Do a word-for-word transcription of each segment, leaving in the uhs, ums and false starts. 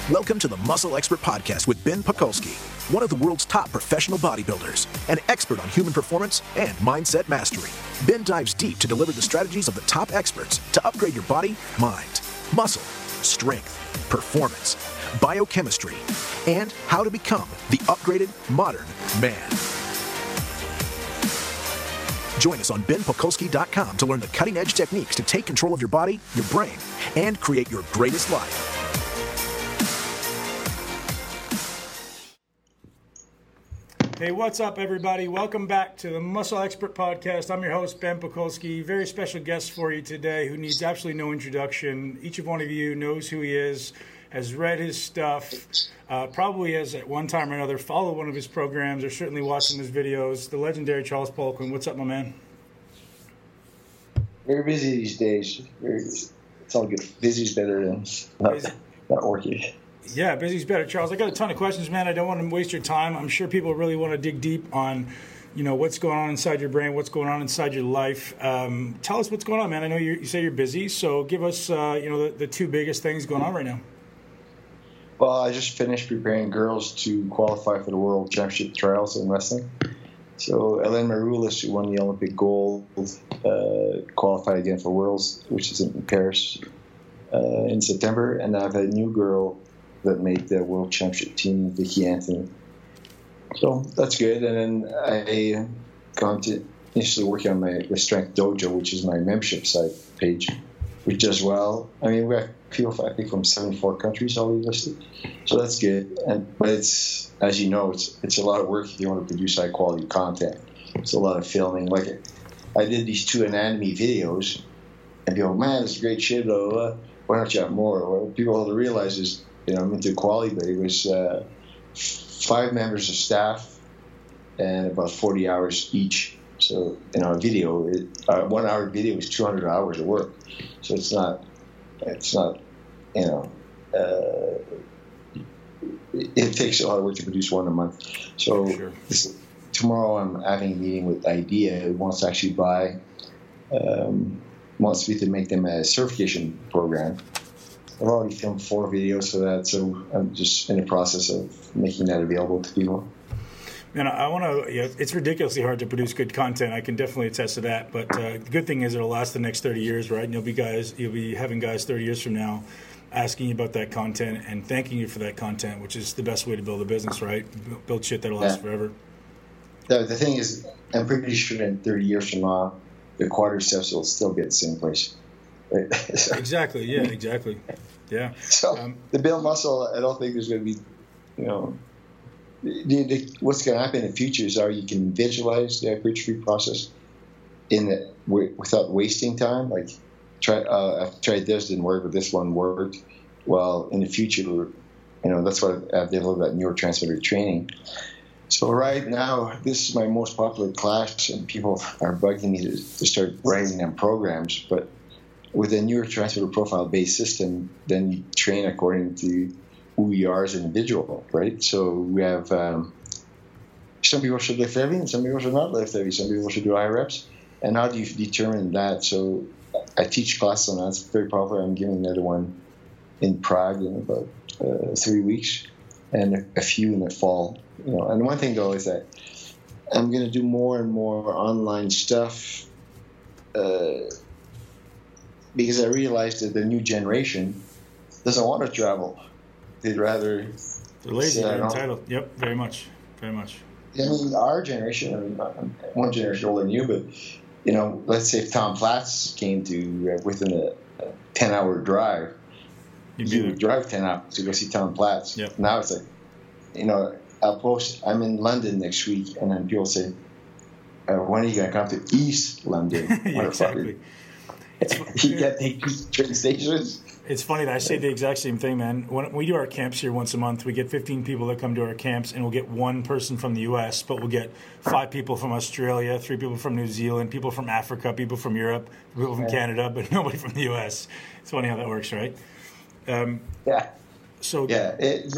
Welcome to the Muscle Expert Podcast with Ben Pakulski, one of the world's top professional bodybuilders, an expert on human performance and mindset mastery. Ben dives deep to deliver the strategies of the top experts to upgrade your body, mind, muscle, strength, performance, biochemistry, and how to become the upgraded modern man. Join us on Ben Pakulski dot com to learn the cutting-edge techniques to take control of your body, your brain, and create your greatest life. Hey, what's up, everybody? Welcome back to the Muscle Expert Podcast. I'm your host, Ben Pakulski. Very special guest for you today who needs absolutely no introduction. Each of one of you knows who he is, has read his stuff, uh, probably has at one time or another followed one of his programs or certainly watched his videos. The legendary Charles Poliquin. What's up, my man? Very busy these days. Very, it's all good. Busy's better than not, Busy. not working. Yeah, busy's better. Charles, I got a ton of questions, man. I don't want to waste your time. I'm sure people really want to dig deep on, you know, what's going on inside your brain, what's going on inside your life. Um, tell us what's going on, man. I know you, you say you're busy, so give us, uh, you know, the, the two biggest things going on right now. Well, I just finished preparing girls to qualify for the World Championship trials in wrestling. So Ellen Maroulis, who won the Olympic gold, uh, qualified again for Worlds, which is in Paris uh, in September. And I have a new girl that made the World Championship team, Vicky Anthony. So that's good. And then I gone to initially working on my the Strength Dojo, which is my membership site page, which does well. I mean, we have people, I think, from seventy-four countries already listed. So that's good. And but it's, as you know, it's it's a lot of work if you want to produce high quality content. It's a lot of filming. Like I did these two anatomy videos, and people, man, it's great shit. Blah, blah, blah. Why don't you have more? What people have to realize is, you know, I'm into quality, but it was uh, five members of staff and about forty hours each. So, you know, a video, it, uh, one hour video is two hundred hours of work. So it's not, it's not, you know, uh, it, it takes a lot of work to produce one a month. So Sure. this, tomorrow I'm having a meeting with IDEA, who wants to actually buy, um, wants me to make them a certification program. I've already filmed four videos for that, so I'm just in the process of making that available to people. Man, I want to, yeah, it's ridiculously hard to produce good content. I can definitely attest to that. But uh, the good thing is it'll last the next thirty years, right? And you'll be guys, you'll be having guys thirty years from now asking you about that content and thanking you for that content, which is the best way to build a business, right? Build shit that'll last yeah. forever. The, the thing is, I'm pretty sure in thirty years from now, the quadriceps will still be at the same place. Right? so, exactly, yeah, exactly. Yeah. So um, the build muscle, I don't think there's going to be, you know, the, the, what's going to happen in the future is how you can visualize the hypertrophy process in the, without wasting time. Like, try, uh, I've tried this, didn't work, but this one worked. Well, in the future, you know, that's why I've developed that neurotransmitter training. So right now, this is my most popular class, and people are bugging me to, to start writing them programs, but with a neurotransmitter profile-based system, then you train according to who you are as an individual, right? So we have um, some people should lift heavy, and some people should not lift heavy. Some people should do high reps. And how do you determine that? So I teach classes on that. It's very popular. I'm giving another one in Prague in about uh, three weeks, and a few in the fall. You know, and one thing though is that I'm going to do more and more online stuff. Uh, Because I realized that the new generation doesn't want to travel. They'd rather... They're lazy, they're entitled. Yep, very much, very much. I mean, our generation, I mean, I'm one generation older than you, but, you know, let's say if Tom Platz came to uh, within a ten-hour drive, you would drive ten hours to go see Tom Platz. Yep. Now it's like, you know, I'll post, I'm in London next week, and then people say, uh, when are you going to come to East London? yeah, exactly. It's, you get the train stations. It's funny that I say the exact same thing, man. When we do our camps here once a month, we get fifteen people that come to our camps, and we'll get one person from the U S, but we'll get five people from Australia, three people from New Zealand, people from Africa, people from Europe, people from yeah. Canada, but nobody from the U S. It's funny how that works, right? Um, yeah. So yeah, it,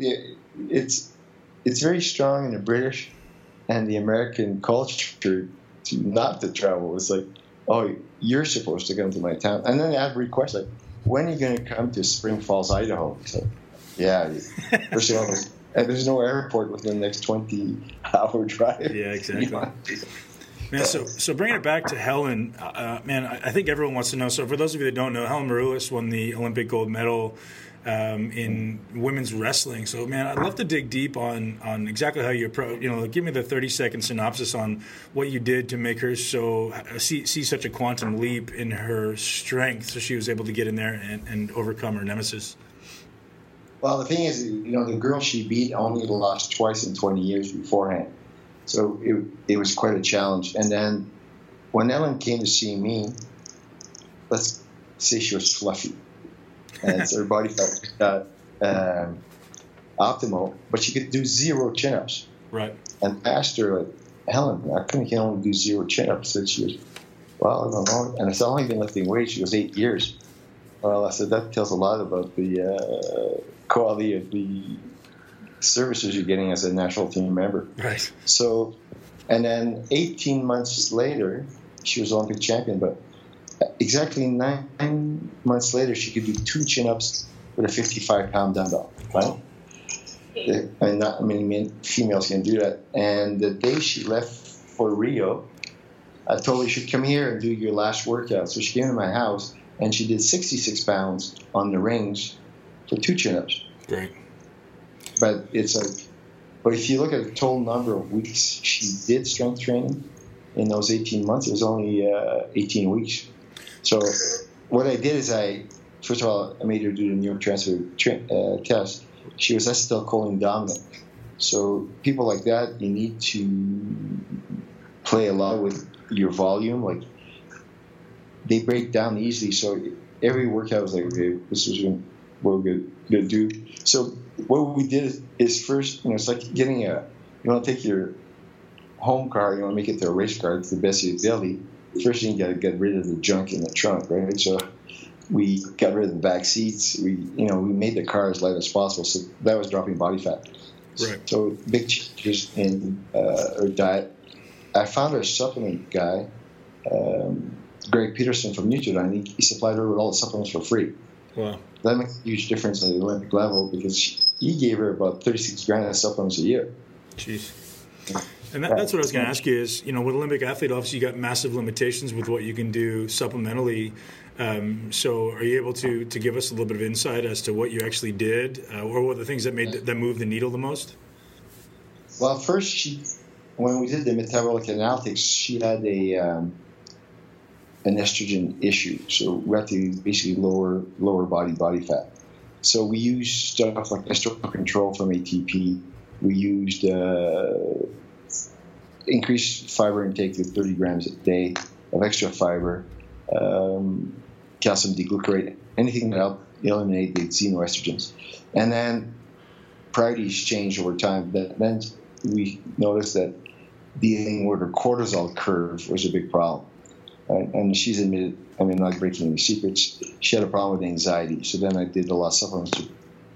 it's it's very strong in the British and the American culture to not to travel. It's like, oh, you're supposed to come to my town. And then I have requests like, when are you going to come to Spring Falls, Idaho? So, Yeah. First of all, there's, and there's no airport within the next twenty-hour drive. Yeah, exactly. Man, so so bringing it back to Helen, uh, man, I, I think everyone wants to know. So for those of you that don't know, Helen Maroulis won the Olympic gold medal um, in women's wrestling. So, man, I'd love to dig deep on on exactly how you approach. You know, like, give me the thirty second synopsis on what you did to make her so see see such a quantum leap in her strength, so she was able to get in there and, and overcome her nemesis. Well, the thing is, you know, the girl she beat only lost twice in twenty years beforehand. So it it was quite a challenge. And then when Ellen came to see me, let's say she was fluffy. And so her body felt uh, um, optimal, but she could do zero chin-ups. Right. And I asked her, like, Helen, how come you can only do zero chin-ups? And she goes, well, I don't know. And I said, how long have you been lifting weights? She goes, eight years. Well, I said, that tells a lot about the uh, quality of the services you're getting as a national team member. Right. So, and then eighteen months later, she was Olympic champion, but exactly nine months later, she could do two chin-ups with a fifty-five pound dumbbell, right? I mean, not many men, females can do that. And the day she left for Rio, I told her, you should come here and do your last workout. So she came to my house, and she did sixty-six pounds on the rings for two chin-ups. Great. But it's like, but if you look at the total number of weeks she did strength training in those eighteen months, it was only uh, eighteen weeks. So what I did is I, first of all, I made her do the neurotransmitter tra- uh, test. She was acetylcholine dominant. So people like that, you need to play a lot with your volume. Like, they break down easily. So every workout was like, okay, this is what we're going to do. So what we did is first, you know, it's like getting a, you want to take your home car, you want to make it to a race car to the best of your ability. First, you got to get rid of the junk in the trunk, right? So we got rid of the back seats. We, you know, we made the car as light as possible. So that was dropping body fat. Right. So big changes in uh, her diet. I found her supplement guy, um, Greg Peterson from Nutridyne. He, he supplied her with all the supplements for free. Wow. That makes a huge difference at the Olympic level because she, he gave her about thirty-six grand of supplements a year. Jeez. And that, that's what I was going to ask you is, you know, with Olympic athlete, obviously you got massive limitations with what you can do supplementally. Um, so are you able to to give us a little bit of insight as to what you actually did uh, or what the things that made that moved the needle the most? Well, first, she, when we did the metabolic analytics, she had a um, an estrogen issue. So we had to basically lower lower body body fat. So we used stuff like estrogen control from A T P. We used uh, increased fiber intake to thirty grams a day of extra fiber, um, calcium deglucarate, anything that helped eliminate the xenoestrogens. And then priorities changed over time. That then we noticed that dealing with her cortisol curve was a big problem. Right? And she's admitted, I mean, not breaking any secrets, she had a problem with anxiety. So then I did a lot of supplements to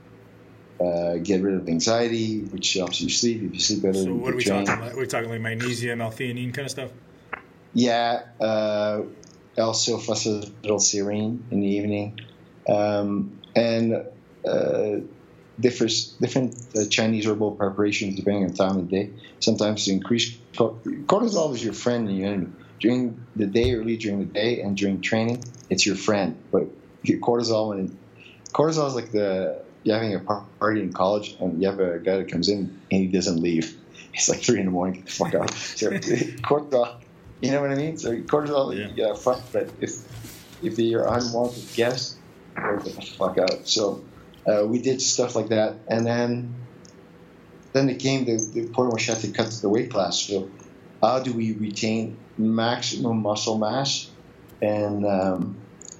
uh, get rid of anxiety, which helps you sleep. If you sleep better, so you what are we train. talking about? We're talking like magnesium, L-theanine kind of stuff? Yeah. Uh, also phosphatidylserine in the evening. Um, and uh, different, different uh, Chinese herbal preparations depending on time of day. Sometimes to increase cortisol is your friend and your enemy. During the day, early during the day, and during training, it's your friend. But your cortisol, and cortisol is like the you're having a party in college, and you have a guy that comes in and he doesn't leave. It's like three in the morning. Get the fuck out. So cortisol, you know what I mean? So cortisol, yeah. You got fun. But if if you're an unwanted guest, get the fuck out. So uh, we did stuff like that, and then then it came the, the point where she had to cut the weight class. So how do we retain maximum muscle mass and um,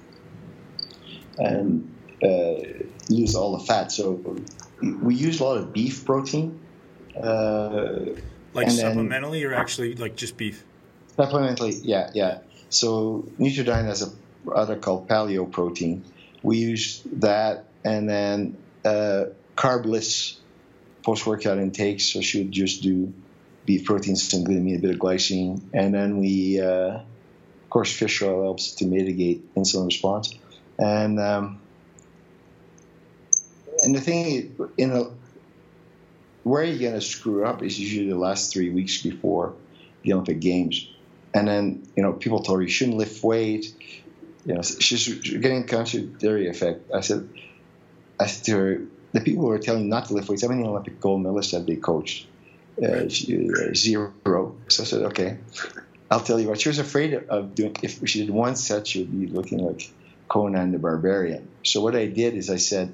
and uh, lose all the fat? So we use a lot of beef protein. Uh, like supplementally, or actually like just beef? Supplementally, yeah, yeah. So Nutridyne has a product called paleo protein. We use that, and then uh, carbless post-workout intakes. So she would just do beef protein, some glutamine, a bit of glycine, and then we, uh, of course, fish oil helps to mitigate insulin response, and um, and and the thing is, in a, where you're going to screw up is usually the last three weeks before the Olympic Games. And then, you know, people told her you shouldn't lift weight. You know, she's getting contradictory effect. I said, I said to her, the people who are telling you not to lift weights, how many Olympic gold medalists have they coached? Uh, she, uh, zero. So I said, okay, I'll tell you what. She was afraid of doing, if she did one set, she would be looking like Conan the Barbarian. So what I did is I said,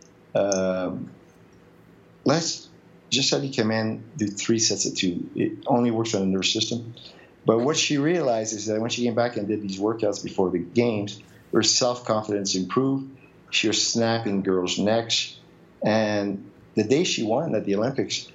um, let's just have you come in, do three sets of two. It only works on the nervous system. But what she realized is that when she came back and did these workouts before the games, her self-confidence improved. She was snapping girls' necks. And the day she won at the Olympics,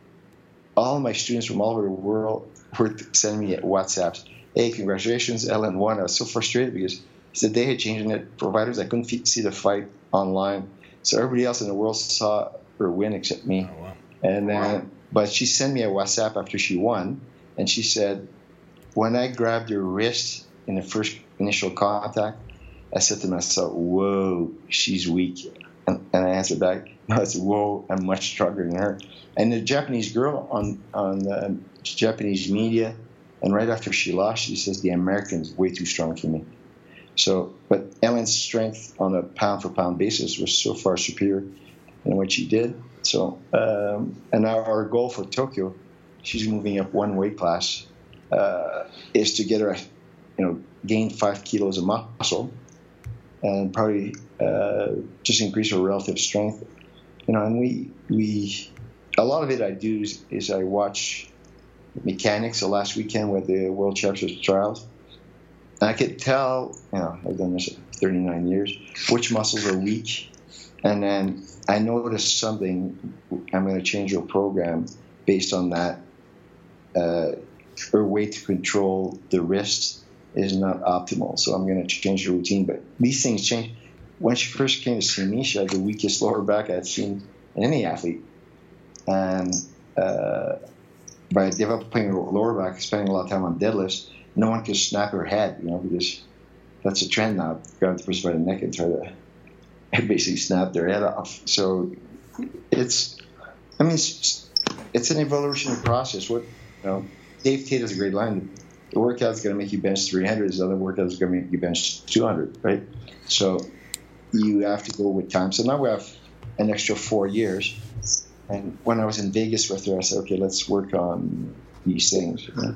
all my students from all over the world were sending me WhatsApps. Hey, congratulations, Ellen won. I was so frustrated because it's the day had changed internet providers. I couldn't see the fight online. So everybody else in the world saw her win except me. Oh, wow. And then, wow. But she sent me a WhatsApp after she won, and she said, when I grabbed her wrist in the first initial contact, I said to myself, whoa, she's weak. And, and I answered back, no, it's whoa, I'm much stronger than her. And the Japanese girl on, on the Japanese media, and right after she lost, she says, the American's way too strong for me. So, but Ellen's strength on a pound-for-pound basis was so far superior than what she did. So, um, and our, our goal for Tokyo, she's moving up one weight class, uh, is to get her, you know, gain five kilos of muscle, and probably uh, just increase her relative strength. You know, and we we a lot of it I do is, is I watch mechanics. So last weekend with the World Championship trials, and I could tell, you know, I've done this for thirty-nine years, which muscles are weak, and then I noticed something. I'm going to change your program based on that. Uh, her way to control the wrist is not optimal, so I'm going to change the routine. But these things change. When she first came to see me, she had the weakest lower back I had seen in any athlete. And uh, by developing her lower back, spending a lot of time on deadlifts, no one could snap her head, you know, because that's a trend now. Grab the person by the neck and try to basically snap their head off. So it's, I mean, it's, it's an evolutionary process. What, you know, Dave Tate has a great line. The workout's going to make you bench three hundred. The other workout's going to make you bench two hundred, right? So you have to go with time. So now we have an extra four years. And when I was in Vegas with her, I said, okay, let's work on these things. Yeah.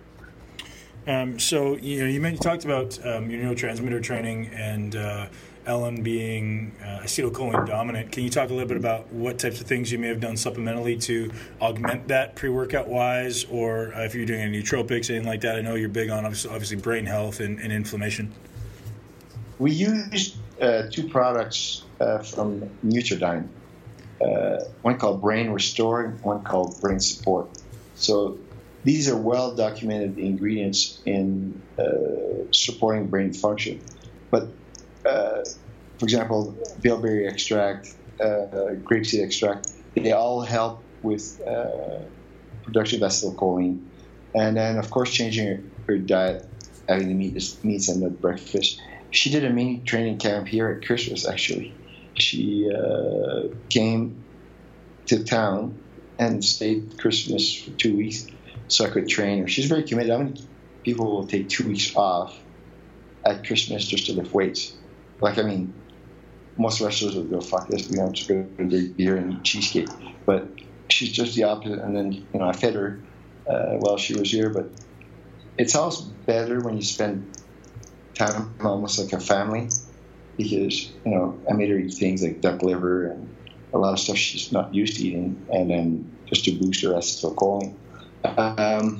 Um, so, you know, you, meant, you talked about um, your neurotransmitter training and uh, Ellen being uh, acetylcholine dominant. Can you talk a little bit about what types of things you may have done supplementally to augment that pre-workout wise, or uh, if you're doing any nootropics, anything like that? I know you're big on obviously, obviously brain health and, and inflammation. We used uh, two products uh, from Nutridyne, uh, one called Brain Restore and one called Brain Support. So these are well-documented ingredients in uh, supporting brain function. But Uh, for example, bilberry extract, uh, grapeseed extract, they all help with uh, production of acetylcholine. And then, of course, changing her, her diet, having the meat, meats and the breakfast. She did a mini training camp here at Christmas, actually. She uh, came to town and stayed Christmas for two weeks so I could train her. She's very committed. How many people will take two weeks off at Christmas just to lift weights? Like, I mean, most wrestlers would go, fuck this, we have to go to drink beer and eat cheesecake. But she's just the opposite. And then, you know, I fed her uh, while she was here. But it's always better when you spend time almost like a family, because, you know, I made her eat things like duck liver and a lot of stuff she's not used to eating, and then just to boost her acetylcholine. Um,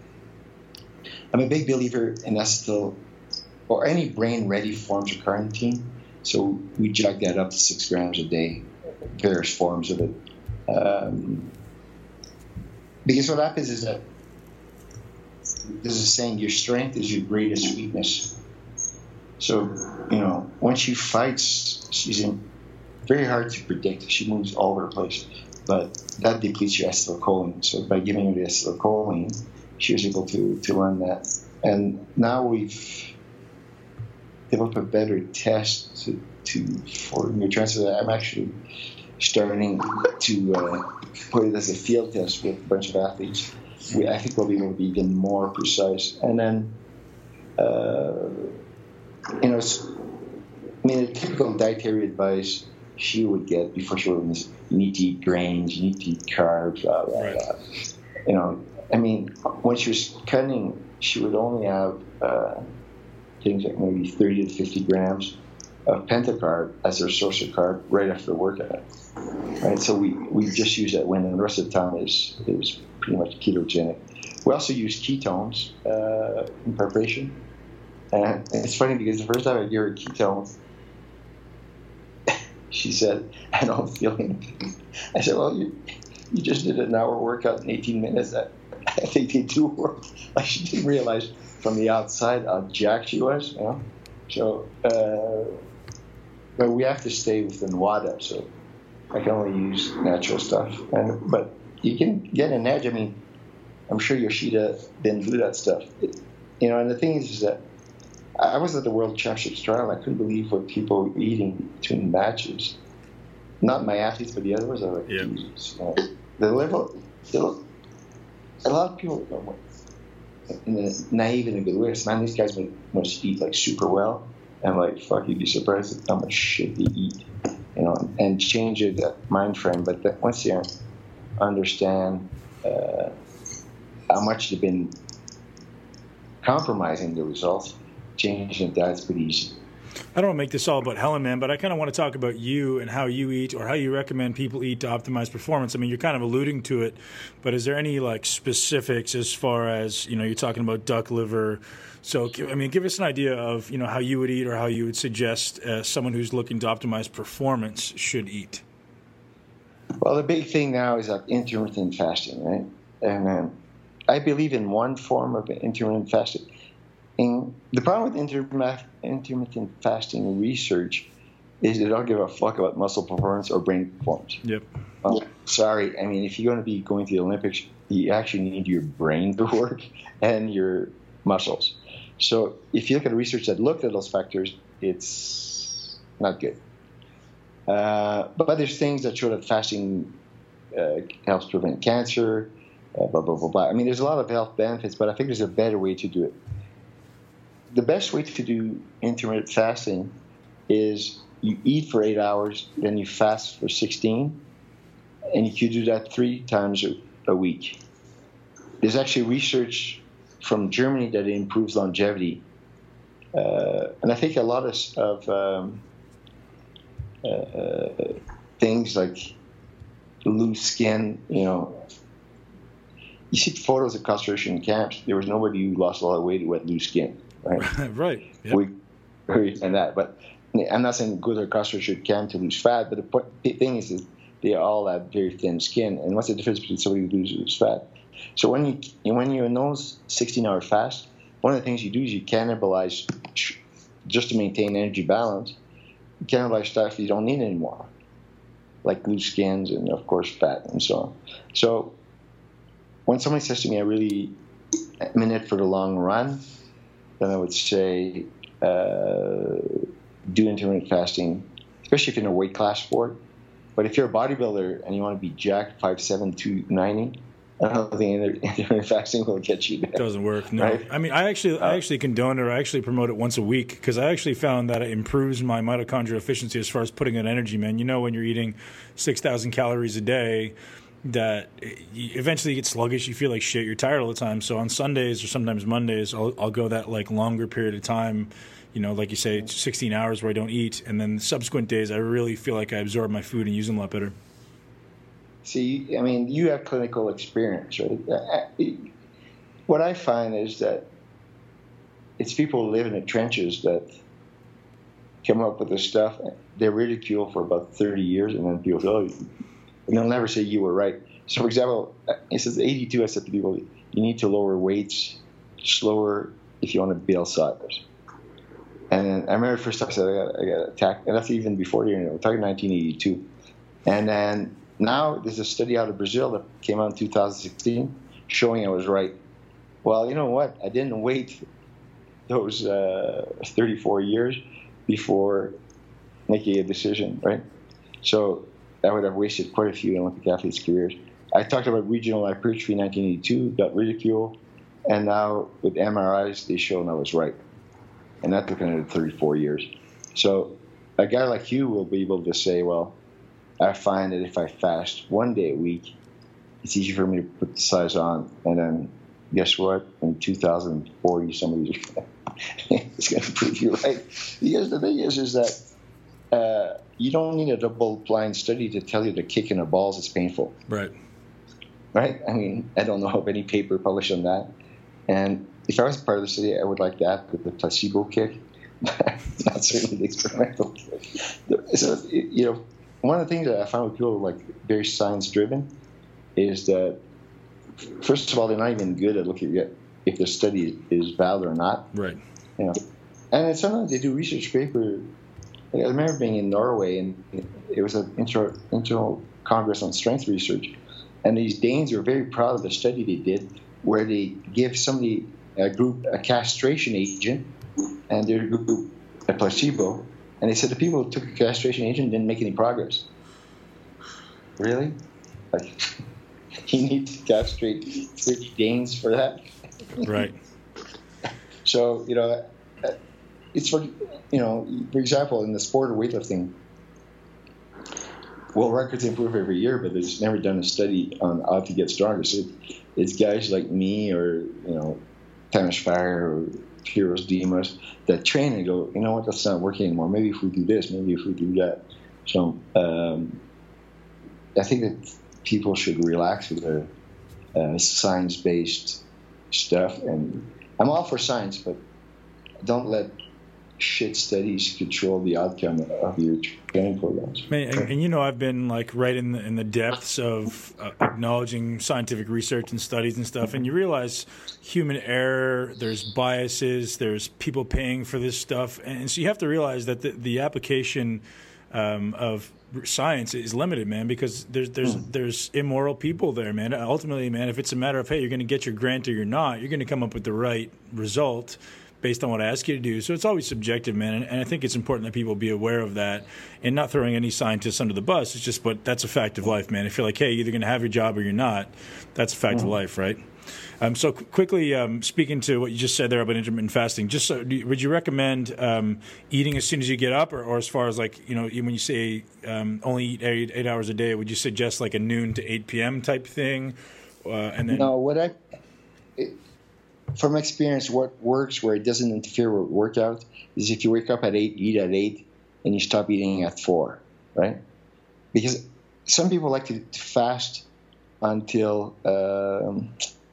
I'm a big believer in acetyl, or any brain-ready forms of carnitine. So we jug that up to six grams a day, various forms of it. Um, because what happens is that there's a saying, your strength is your greatest weakness. So, you know, when she fights, she's in, very hard to predict. She moves all over the place. But that depletes your acetylcholine. So by giving her the acetylcholine, she was able to, to run that. And now we've developed a better test to, to for neurotransmitter. I'm actually starting to uh, put it as a field test with a bunch of athletes. We, I think we'll be able to be even more precise. And then, uh, you know, I mean, a typical dietary advice she would get before she would was, you need to eat grains, you need to eat carbs, blah, blah, right. blah. You know, I mean, when she was cutting, she would only have uh, things like maybe thirty to fifty grams of pentacarb as their source of carb right after the workout. Right, so we, we just use that when, and the rest of the time is is pretty much ketogenic. We also use ketones uh, in preparation, and it's funny because the first time I gave her ketones, she said, "I don't feel anything." I said, "Well, you you just did an hour workout in eighteen minutes. I, I think they do work." Like, she didn't realize from the outside how jacked she was, you know. So, uh, but we have to stay within WADA, so I can only use natural stuff. And but you can get an edge. I mean, I'm sure Yoshida didn't do that stuff. It, you know, and the thing is, is that I was at the World Championships trial. I couldn't believe what people were eating between matches. Not my athletes, but the others. I was like, yeah. Jesus. You know, the level, the, a lot of people, in a naive in a good way, man, these guys must eat like super well. And I'm like, fuck, you'd be surprised at how much shit they eat, you know, and change your that mind frame. But that once you understand uh, how much they've been compromising the results, changing the diet's pretty easy. I don't want to make this all about Helen, man, but I kind of want to talk about you and how you eat or how you recommend people eat to optimize performance. I mean, you're kind of alluding to it, but is there any like specifics as far as, you know, you're talking about duck liver. So, I mean, give us an idea of, you know, how you would eat or how you would suggest uh, someone who's looking to optimize performance should eat. Well, the big thing now is like intermittent fasting, right? And um, I believe in one form of intermittent fasting. And the problem with intermittent intermittent fasting research is they don't give a fuck about muscle performance or brain performance. Yep. Oh, sorry. I mean, if you're going to be going to the Olympics, you actually need your brain to work and your muscles. So if you look at research that looked at those factors, it's not good. Uh, but there's things that show that fasting uh, helps prevent cancer, uh, blah, blah, blah, blah. I mean, there's a lot of health benefits, but I think there's a better way to do it. The best way to do intermittent fasting is you eat for eight hours, then you fast for sixteen, and you can do that three times a, a week. There's actually research from Germany that it improves longevity. Uh, and I think a lot of, of um, uh, things like loose skin, you know, you see photos of concentration camps, there was nobody who lost a lot of weight who had loose skin. Right. Right. Yep. We, and that, but I'm not saying go to a concentration camp to lose fat, but the, point, the thing is that they all have very thin skin. And what's the difference between somebody who loses fat? So when you when you're in those sixteen-hour fast, one of the things you do is you cannibalize just to maintain energy balance. You cannibalize stuff you don't need anymore, like loose skins and of course fat and so on. So when somebody says to me, "I really am in it for the long run," then I would say uh, do intermittent fasting, especially if you're in a weight class sport. But if you're a bodybuilder and you want to be jacked, five seven, two ninety, I don't think intermittent fasting will get you there. It doesn't work, no. Right? I mean, I actually I actually condone it, or I actually promote it once a week because I actually found that it improves my mitochondrial efficiency as far as putting in energy, man. You know, when you're eating six thousand calories a day, that you eventually get sluggish, you feel like shit, you're tired all the time. So on Sundays or sometimes Mondays, I'll, I'll go that like longer period of time, you know, like you say, sixteen hours where I don't eat. And then the subsequent days, I really feel like I absorb my food and use them a lot better. See, I mean, you have clinical experience, right? What I find is that it's people who live in the trenches that come up with this stuff. They're ridiculed for about thirty years, and then people say, oh, and they'll never say you were right. So, for example, it says eighty-two, I said to people, you need to lower weights slower if you want to build size. And I remember the first time I said I got, I got attacked, and that's even before the internet. We're talking nineteen eighty-two. And then now there's a study out of Brazil that came out in two thousand sixteen showing I was right. Well, you know what? I didn't wait those uh, thirty-four years before making a decision, right? So I would have wasted quite a few Olympic athletes' careers. I talked about regional hypertrophy in nineteen eighty-two, got ridiculed, and now with M R Is, they show I was right. And that took another thirty-four years. So a guy like you will be able to say, well, I find that if I fast one day a week, it's easy for me to put the size on. And then guess what? In two thousand forty, somebody's it's going to prove you right. Because the thing is, is that uh, you don't need a double-blind study to tell you the kick in the balls is painful. Right. Right? I mean, I don't know of any paper published on that. And if I was part of the study, I would like that with the placebo kick, not certainly the experimental kick. So, you know, one of the things that I found with people like very science-driven is that, first of all, they're not even good at looking at if the study is valid or not. Right. You know, and then sometimes they do research paper. I remember being in Norway, and it was an inter, internal Congress on strength research, and these Danes were very proud of the study they did, where they give somebody a group a castration agent, and their group a placebo, and they said the people who took a castration agent didn't make any progress. Really? Like, you need to castrate rich Danes for that? Right. So, you know, it's for, you know, for example, in the sport of weightlifting, well, records improve every year, but there's never done a study on how to get stronger. So it's guys like me or, you know, Tamas Fire or Piros Dimas that train and go, you know what, that's not working anymore. Maybe if we do this, maybe if we do that. So um, I think that people should relax with their uh, science-based stuff. And I'm all for science, but don't let shit studies control the outcome of your training programs. Man, and, and you know, I've been like right in the, in the depths of uh, acknowledging scientific research and studies and stuff, and you realize human error, there's biases, there's people paying for this stuff, and so you have to realize that the, the application um, of science is limited, man, because there's there's mm. there's immoral people there, man. Ultimately, man, if it's a matter of, hey, you're going to get your grant or you're not, you're going to come up with the right result based on what I ask you to do. So it's always subjective, man, and, and I think it's important that people be aware of that and not throwing any scientists under the bus. It's just, but that's a fact of life, man. If you're like, hey, you're either going to have your job or you're not, that's a fact mm. of life, right? Um, so qu- quickly, um, speaking to what you just said there about intermittent fasting, just so, do you, would you recommend um, eating as soon as you get up, or, or as far as like, you know, when you say um, only eat eight, eight hours a day, would you suggest like a noon to eight p.m. type thing? Uh, and then no, what I, it, from experience, what works where it doesn't interfere with workout is if you wake up at eight, eat at eight, and you stop eating at four, right? Because some people like to, to fast until um,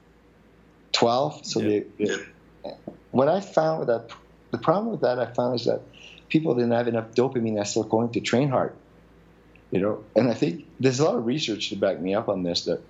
twelve. So yeah. they, they, what I found with that, the problem with that I found is that people didn't have enough dopamine that's still going to train hard, you know. And I think there's a lot of research to back me up on this, that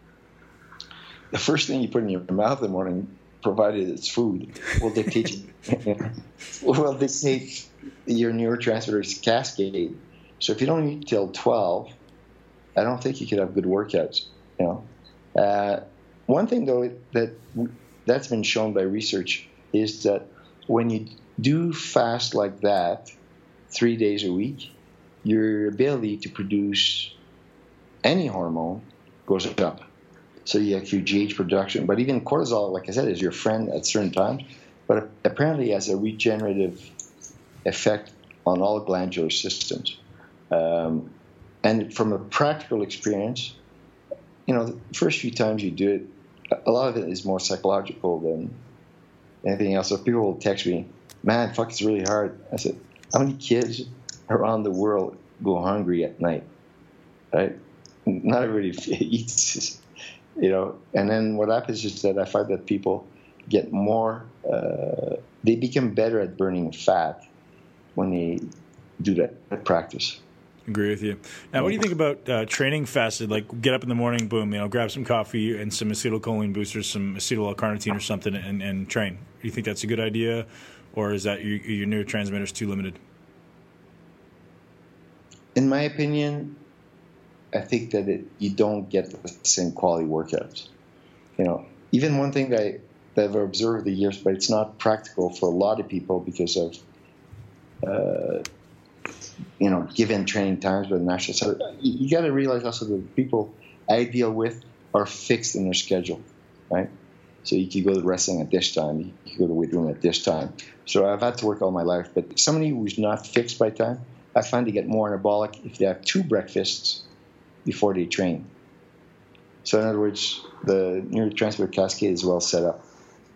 the first thing you put in your mouth in the morning, provided it's food, will dictate will dictate your neurotransmitters cascade. So if you don't eat till twelve, I don't think you could have good workouts. You know, uh, one thing though that that's been shown by research is that when you do fast like that, three days a week, your ability to produce any hormone goes up. So you have your G H production, but even cortisol, like I said, is your friend at certain times, but apparently has a regenerative effect on all glandular systems. Um, and from a practical experience, you know, the first few times you do it, a lot of it is more psychological than anything else. So people will text me, man, fuck, it's really hard. I said, how many kids around the world go hungry at night, right? Not everybody eats. You know, and then what happens is that I find that people get more, uh, they become better at burning fat when they do that practice. Agree with you. Now, what do you think about uh, training fasted? Like, get up in the morning, boom, you know, grab some coffee and some acetylcholine boosters, some acetyl L-carnitine or something, and, and train. Do you think that's a good idea, or is that your, your neurotransmitters too limited? In my opinion, I think that it, you don't get the same quality workouts. You know, even one thing that, I, that I've observed over the years, but it's not practical for a lot of people because of uh, you know, given training times with the national. So you, you got to realize also the people I deal with are fixed in their schedule, right? So you could go to wrestling at this time, you could go to the weight room at this time. So I've had to work all my life. But somebody who's not fixed by time, I find they get more anabolic if they have two breakfasts before they train. So in other words, the neurotransmitter cascade is well set up.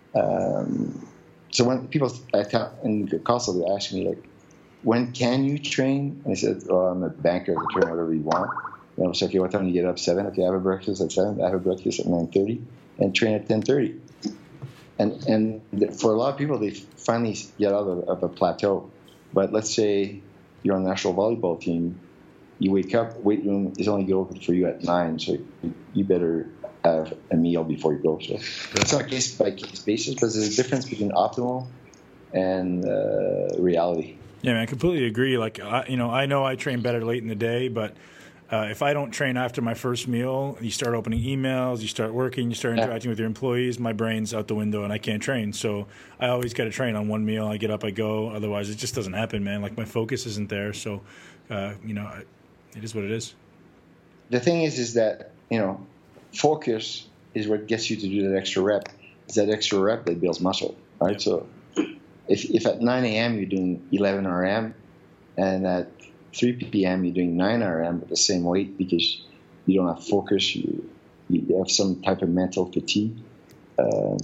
Um, so when people I tell, in the consult, they ask me, like, when can you train? And I said, oh, I'm a banker, I can train whatever you want. And I was like, okay, what time do you get up? seven? Okay, I have a breakfast at seven. I have a breakfast at nine thirty and train at ten thirty. And and for a lot of people, they finally get out of, of a plateau. But let's say you're on the national volleyball team, you wake up, weight room is only open for you at nine, so you better have a meal before you go. So it's not case by case basis, but there's a difference between optimal and uh, reality. Yeah, man, I completely agree. Like, I, you know, I know I train better late in the day, but uh, if I don't train after my first meal, you start opening emails, you start working, you start interacting yeah. with your employees, my brain's out the window and I can't train. So I always got to train on one meal. I get up, I go. Otherwise, it just doesn't happen, man. Like, my focus isn't there. So, uh, you know, it is what it is. The thing is, is that, you know, focus is what gets you to do that extra rep. It's that extra rep that builds muscle, right? Yeah. So if if at nine a.m. you're doing eleven R M and at three p.m. you're doing nine R M at the same weight because you don't have focus, you, you have some type of mental fatigue, um,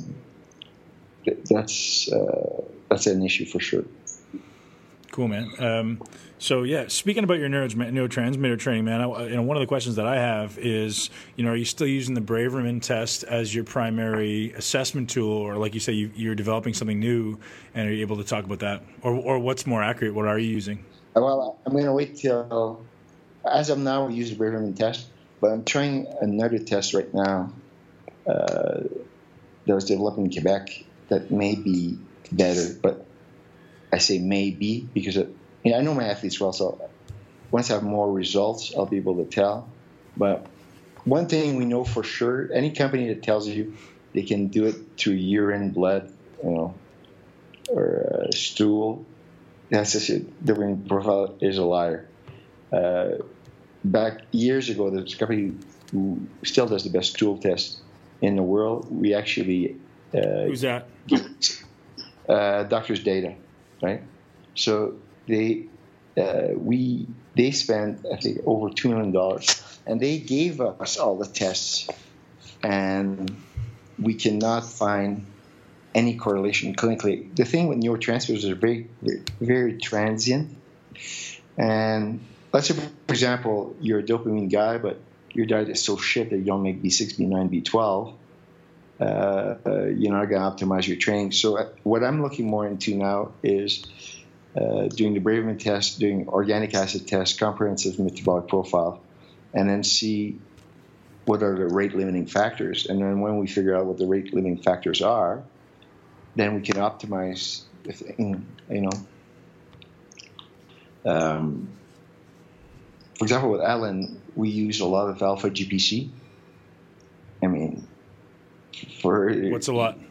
that's uh, that's an issue for sure. Cool, man. Um, so, yeah, speaking about your neurotransmitter training, man, I, you know, one of the questions that I have is, you know, are you still using the Braverman test as your primary assessment tool, or like you say, you, you're developing something new, and are you able to talk about that? Or, or what's more accurate? What are you using? Well, I'm going to wait till, as of now, we use the Braverman test, but I'm trying another test right now uh, that was developed in Quebec that may be better, but I say maybe because it, you know, I know my athletes well, so once I have more results, I'll be able to tell. But one thing we know for sure, any company that tells you they can do it through urine, blood, you know, or uh, stool, that's just it. The brain profile is a liar. Uh, back years ago, there's a company who still does the best stool test in the world. We actually uh, who's that? Uh, Doctors Data. Right, so they uh, we they spent I think over two million dollars, and they gave us all the tests, and we cannot find any correlation clinically. The thing with neurotransmitters are very very, very transient, and let's say, for example, you're a dopamine guy, but your diet is so shit that you don't make B six, B nine, B twelve. Uh, uh, you're not going to optimize your training. So uh, what I'm looking more into now is uh, doing the Braverman test, doing organic acid test, comprehensive metabolic profile, and then see what are the rate-limiting factors. And then when we figure out what the rate-limiting factors are, then we can optimize the thing, you know. Um, for example, with Alan, we use a lot of alpha G P C. I mean, for what's a lot?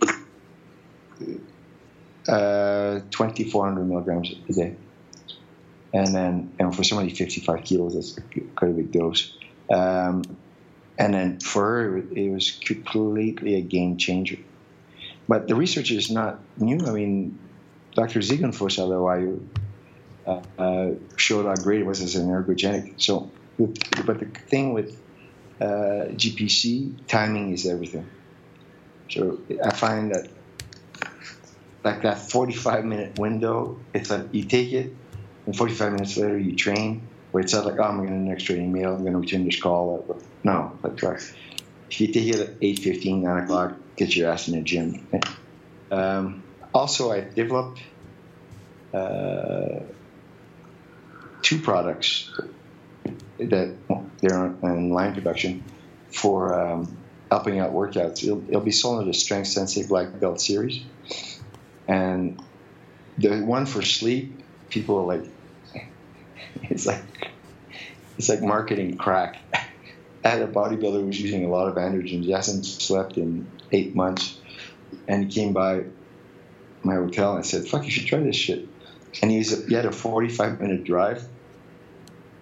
Uh, twenty-four hundred milligrams a day, and then and for somebody fifty-five kilos, that's quite a big dose. Um, and then for her, it was completely a game changer. But the research is not new. I mean, Doctor Ziegenfuss out of O I U uh, uh, showed how great it was as an ergogenic. So, but the thing with uh, G P C, timing is everything. So I find that like that forty-five minute window, it's like you take it, and forty-five minutes later you train, where it's not like, oh, I'm going to next training meal, I'm going to return this call. No, like, if you take it at eight fifteen, nine o'clock, get your ass in the gym. Um, also, I developed uh, two products that they're in line production for um, helping out workouts. It'll, it'll be sold in the Strength Sensei Black Belt series. And the one for sleep, people are like, it's like, it's like marketing crack. I had a bodybuilder who was using a lot of androgens. He hasn't slept in eight months. And he came by my hotel and I said, fuck, you should try this shit. And he, was, he had a forty-five minute drive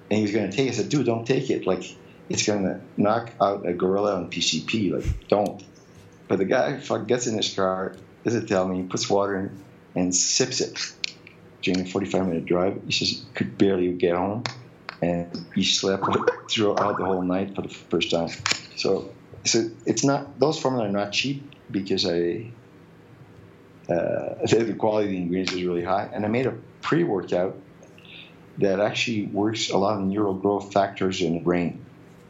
and he was going to take it. I said, dude, don't take it. Like, it's going to knock out a gorilla on P C P. Like, don't. But the guy fuck gets in his car, doesn't tell me, puts water in, and sips it during a forty-five minute drive. He says he could barely get home, and he slept throughout the whole night for the first time. So, so it's not, those formulas are not cheap because I, uh, the quality of the ingredients is really high. And I made a pre-workout that actually works a lot on neural growth factors in the brain.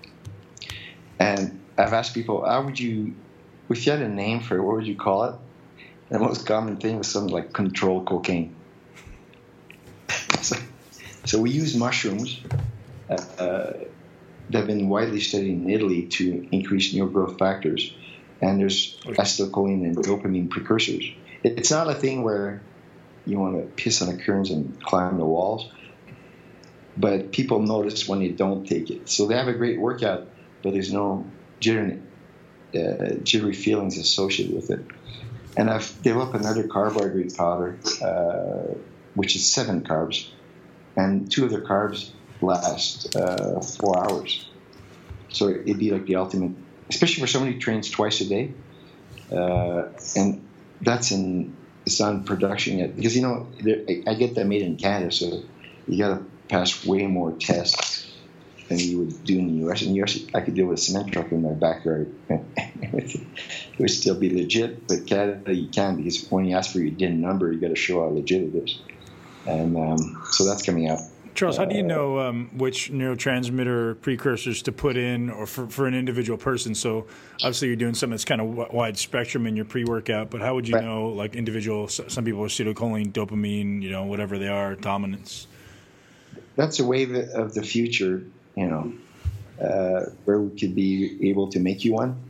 And I've asked people, how would you, if you had a name for it, what would you call it? And the most common thing was something like control cocaine. so, so we use mushrooms uh, uh, that have been widely studied in Italy to increase neural growth factors. And there's acetylcholine and dopamine precursors. It, it's not a thing where you want to piss on the curtains and climb the walls. But people notice when you don't take it. So they have a great workout, but there's no jittery, uh, jittery feelings associated with it. And I've developed another carbohydrate powder, uh, which is seven carbs. And two of the carbs last uh, four hours. So it'd be like the ultimate, especially for somebody who trains twice a day. Uh, and that's in, it's not in production yet. Because, you know, I get that made in Canada, so you got to pass way more tests than you would do in the U S. In the U S, I could deal with a cement truck in my backyard. It would still be legit, but Canada, you can, because when you ask for your D I N number, you got to show how legit it is. And um, so that's coming out. Charles, how do you know um, which neurotransmitter precursors to put in or for, for an individual person? So obviously you're doing something that's kind of wide spectrum in your pre-workout, but how would you right. know, like individual, some people are acetylcholine, dopamine, you know, whatever they are, dominance? That's a wave of the future, you know, uh, where we could be able to make you one.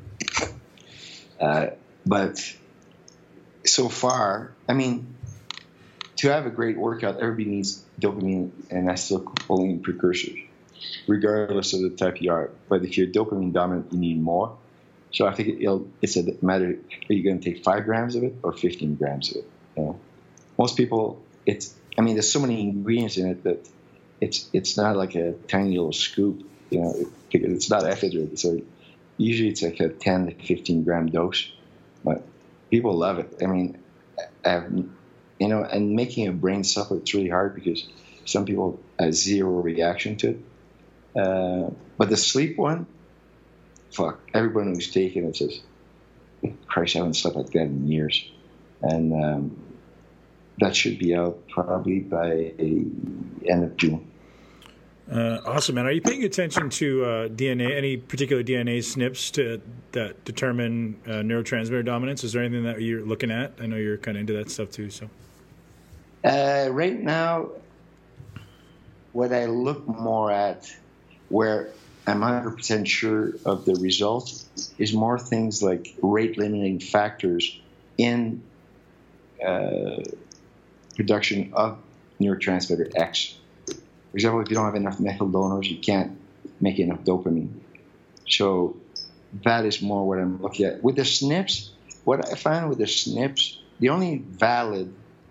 Uh, but so far, I mean, to have a great workout, everybody needs dopamine and acetylcholine precursors, regardless of the type you are. But if you're dopamine dominant, you need more. So I think it'll, it's a matter, are you going to take five grams of it or fifteen grams of it? You know? Most people, it's, I mean, there's so many ingredients in it that it's it's not like a tiny little scoop, you know, it, it's not ephedrine. So usually it's like a ten to fifteen gram dose, but people love it. I mean, I've, you know, and making a brain supplement, it's really hard because some people have zero reaction to it. Uh, but the sleep one, fuck, everyone who's taken it says, Christ, I haven't slept like that in years. And um, that should be out probably by the end of June. Uh, awesome, man. Are you paying attention to uh, D N A, any particular D N A S N Ps to, that determine uh, neurotransmitter dominance? Is there anything that you're looking at? I know you're kind of into that stuff too. So, uh, right now, what I look more at, where I'm one hundred percent sure of the results, is more things like rate-limiting factors in uh, production of neurotransmitter X. For example, if you don't have enough methyl donors, you can't make enough dopamine. So that is more what I'm looking at. With the S N Ps, what I found with the S N Ps, the only valid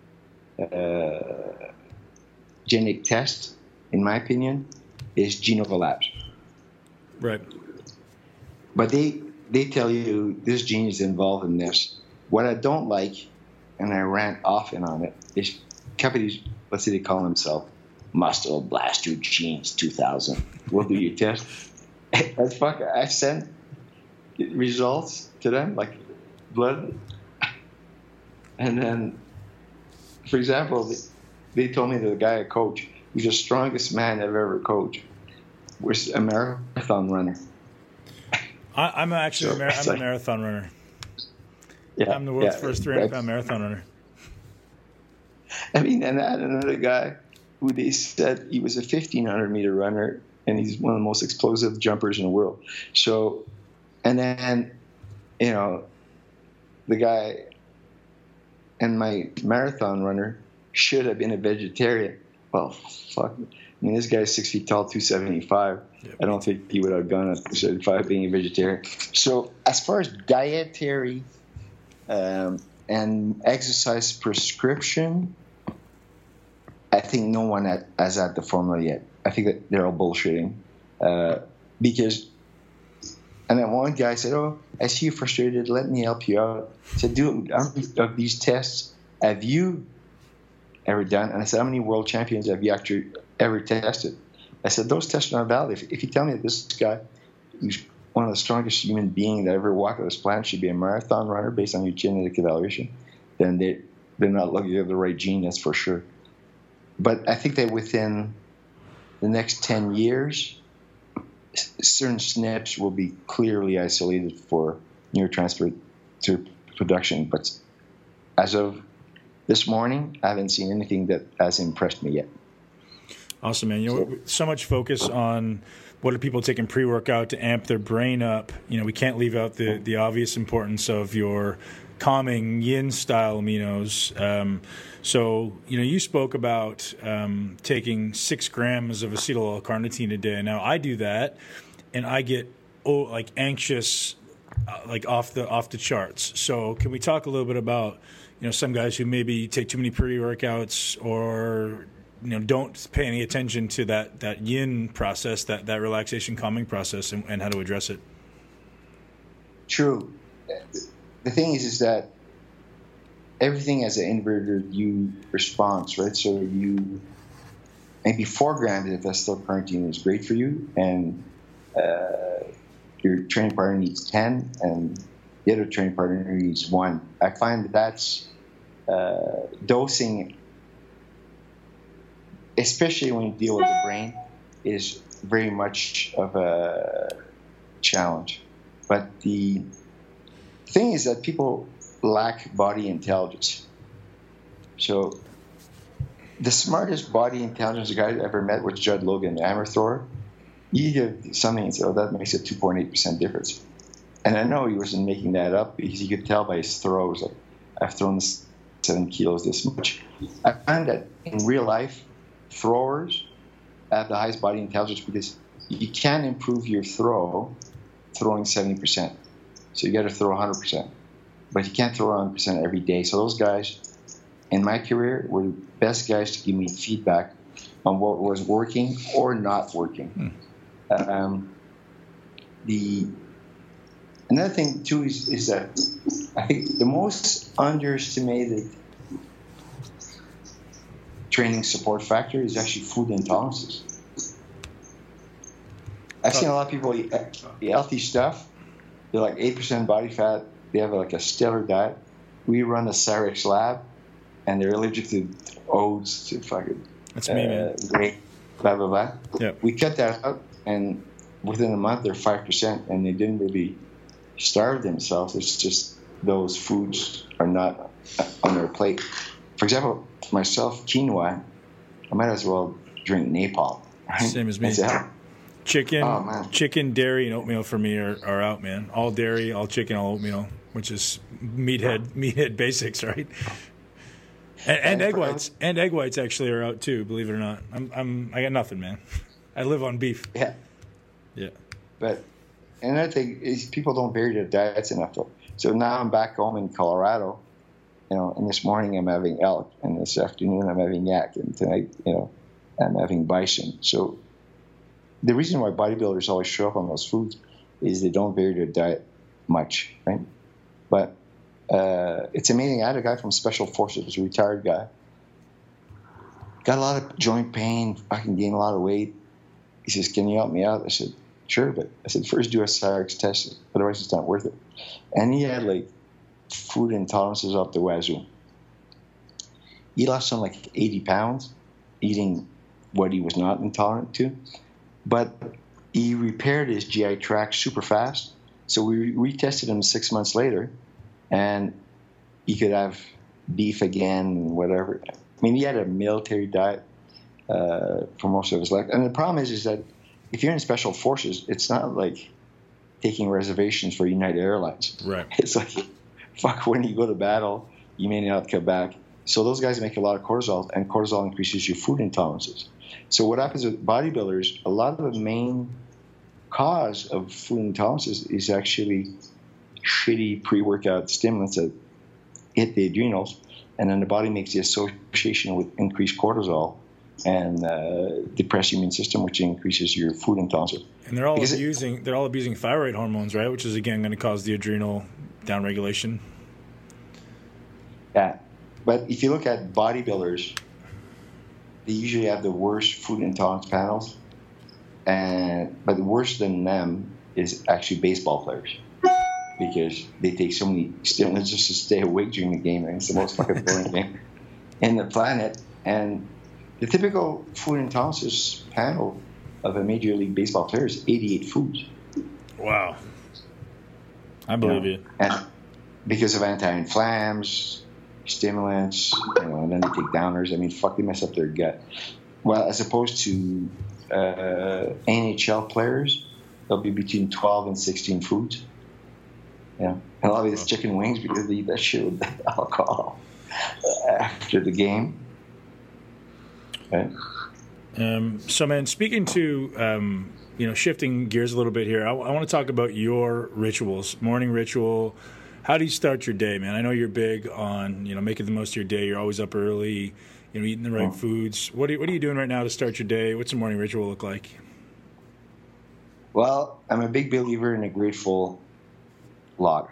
uh, genetic test, in my opinion, is Genova Labs. Right. But they they tell you this gene is involved in this. What I don't like, and I rant often on it, is companies, let's say they call themselves Muscle Blaster Genes two thousand. We'll do your test. That's fuck. I sent results to them, like blood. And then, for example, they told me that the guy I coach, who's the strongest man I've ever coached, was a marathon runner. I, I'm actually so, a, mar- I'm like, a marathon runner. Yeah, I'm the world's yeah, first three hundred pound marathon runner. I mean, and I had another guy who they said he was a fifteen hundred meter runner, and he's one of the most explosive jumpers in the world. So, and then, you know, the guy and my marathon runner should have been a vegetarian. Well, fuck. I mean, this guy's six feet tall, two seventy-five. Yep. I don't think he would have gone at two seventy-five being a vegetarian. So as far as dietary um, and exercise prescription, I think no one has had the formula yet. I think that they're all bullshitting. Uh, because, and then one guy said, "Oh, I see you frustrated. Let me help you out." I said, "Dude, how many of these tests have you ever done?" And I said, "How many world champions have you actually ever tested?" I said, "Those tests are not valid. If, if you tell me that this guy, who's one of the strongest human beings that ever walked on this planet, should be a marathon runner based on your genetic evaluation, then they, they're not looking at the right gene, that's for sure." But I think that within the next ten years, certain S N Ps will be clearly isolated for neurotransmitter production. But as of this morning, I haven't seen anything that has impressed me yet. Awesome, man. You know, so much focus on what are people taking pre-workout to amp their brain up. You know, we can't leave out the, the obvious importance of your calming yin-style aminos. Um, so, you know, you spoke about um, taking six grams of acetyl L-carnitine a day. Now, I do that, and I get oh, like anxious, uh, like off the off the charts. So, can we talk a little bit about, you know, some guys who maybe take too many pre-workouts or you know, don't pay any attention to that, that yin process, that, that relaxation calming process, and, and how to address it? True. The thing is, is that everything has an inverted U response, right? So you, maybe four grams of acetyl-carnitine is great for you, and uh, your training partner needs ten, and the other training partner needs one. I find that that's uh, dosing, especially when you deal with the brain, is very much of a challenge. But the thing is that people lack body intelligence. So the smartest body intelligence guy I ever met was Judd Logan, the hammer thrower. He did something and said, "Oh, that makes a two point eight percent difference." And I know he wasn't making that up because he could tell by his throws, like, I've thrown this seven kilos this much. I find that in real life, throwers have the highest body intelligence because you can improve your throw throwing seventy percent. So you got to throw one hundred percent. But you can't throw one hundred percent every day. So those guys, in my career, were the best guys to give me feedback on what was working or not working. Hmm. Um, the Another thing, too, is, is that I think the most underestimated training support factor is actually food intolerances. I've seen a lot of people eat healthy stuff. They're like eight percent body fat. They have like a stellar diet. We run a Cyrex lab, and they're allergic to oats, to fucking That's me, uh, man. grain, blah, blah, blah. Yep. We cut that out, and within a month, they're five percent, and they didn't really starve themselves. It's just those foods are not on their plate. For example, myself, quinoa, I might as well drink napalm. Right? Same as me. Chicken, oh, chicken, dairy, and oatmeal for me are, are out, man. All dairy, all chicken, all oatmeal, which is meathead meathead basics, right? And, and egg whites, and egg whites actually are out too. Believe it or not, I'm I'm I got nothing, man. I live on beef. Yeah, yeah. But another thing is people don't vary their diets enough, though. So now I'm back home in Colorado, you know, and this morning I'm having elk, and this afternoon I'm having yak, and tonight, you know, I'm having bison. So the reason why bodybuilders always show up on those foods is they don't vary their diet much, right? But uh, it's amazing. I had a guy from Special Forces, a retired guy, got a lot of joint pain, fucking gained a lot of weight. He says, "Can you help me out?" I said, "Sure," but I said, "First do a Cyrex test, otherwise it's not worth it." And he had like food intolerances up the wazoo. He lost some like eighty pounds eating what he was not intolerant to. But he repaired his G I tract super fast. So we retested him six months later, and he could have beef again and whatever. I mean, he had a military diet uh, for most of his life. And the problem is, is that if you're in Special Forces, it's not like taking reservations for United Airlines. Right. It's like, fuck, when you go to battle, you may not come back. So those guys make a lot of cortisol, and cortisol increases your food intolerances. So what happens with bodybuilders, a lot of the main cause of food intolerances is actually shitty pre-workout stimulants that hit the adrenals, and then the body makes the association with increased cortisol and uh, depress your immune system, which increases your food intolerance. And they're all Because abusing it, they're all abusing thyroid hormones, right? Which is again going to cause the adrenal downregulation. Yeah, but if you look at bodybuilders, they usually have the worst food intolerance panels, and but worse than them is actually baseball players, because they take so many stimulants just to stay awake during the game, and it's the most fucking boring game in the planet. And the typical food intolerances panel of a Major League Baseball player is eighty-eight foods. Wow. I believe you. you. And because of anti-inflammatories, stimulants, you know, and then they take downers. I mean, fuck, they mess up their gut. Well, as opposed to uh, N H L players, they'll be between twelve and sixteen foods. Yeah. And a lot of it's chicken wings because they eat that shit with alcohol after the game. Right? Um, so, man, speaking to, um, you know, shifting gears a little bit here, I, I want to talk about your rituals, morning ritual. How do you start your day, man? I know you're big on, you know, making the most of your day. You're always up early, you know, eating the right oh. foods. What are, what are you doing right now to start your day? What's a morning ritual look like? Well, I'm a big believer in a grateful log.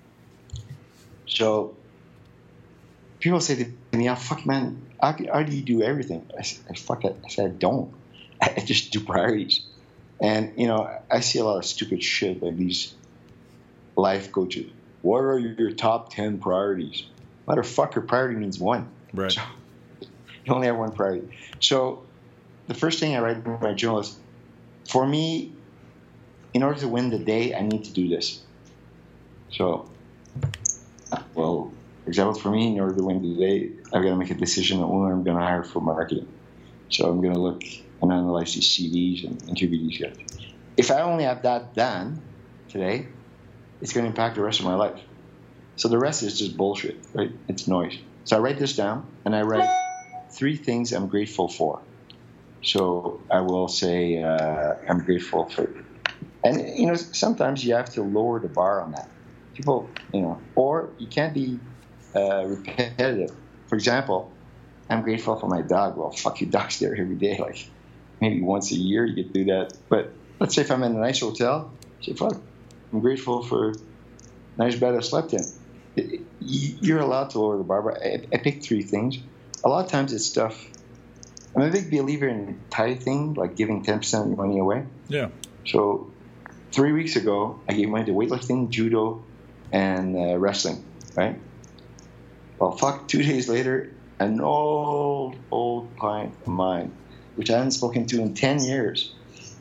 So people say to me, oh, fuck, man, how, how do you do everything? I said, fuck it. I said, I don't. I just do priorities. And, you know, I see a lot of stupid shit like these life coaches. What are your top ten priorities? Motherfucker, priority means one. Right. So you only have one priority. So the first thing I write in my journal is, for me, in order to win the day, I need to do this. So, well, for example, for me, in order to win the day, I've got to make a decision on who I'm going to hire for marketing. So I'm going to look and analyze these C Vs and interview these guys. If I only have that done today, it's going to impact the rest of my life. So the rest is just bullshit, right? It's noise. So I write this down, and I write three things I'm grateful for. So I will say uh, I'm grateful for, and you know, sometimes you have to lower the bar on that. People, you know, or you can't be uh, repetitive. For example, I'm grateful for my dog. Well, fuck, your dog's there every day. Like maybe once a year you could do that. But let's say if I'm in a nice hotel, say, fuck, I'm grateful for a nice bed I slept in. It, it, you're allowed to lower the bar, but I, I picked three things. A lot of times it's stuff. I'm a big believer in tithing, like giving ten percent of your money away. Yeah. So three weeks ago, I gave money to weightlifting, judo, and uh, wrestling, right? Well, fuck, two days later, an old, old client of mine, which I hadn't spoken to in ten years,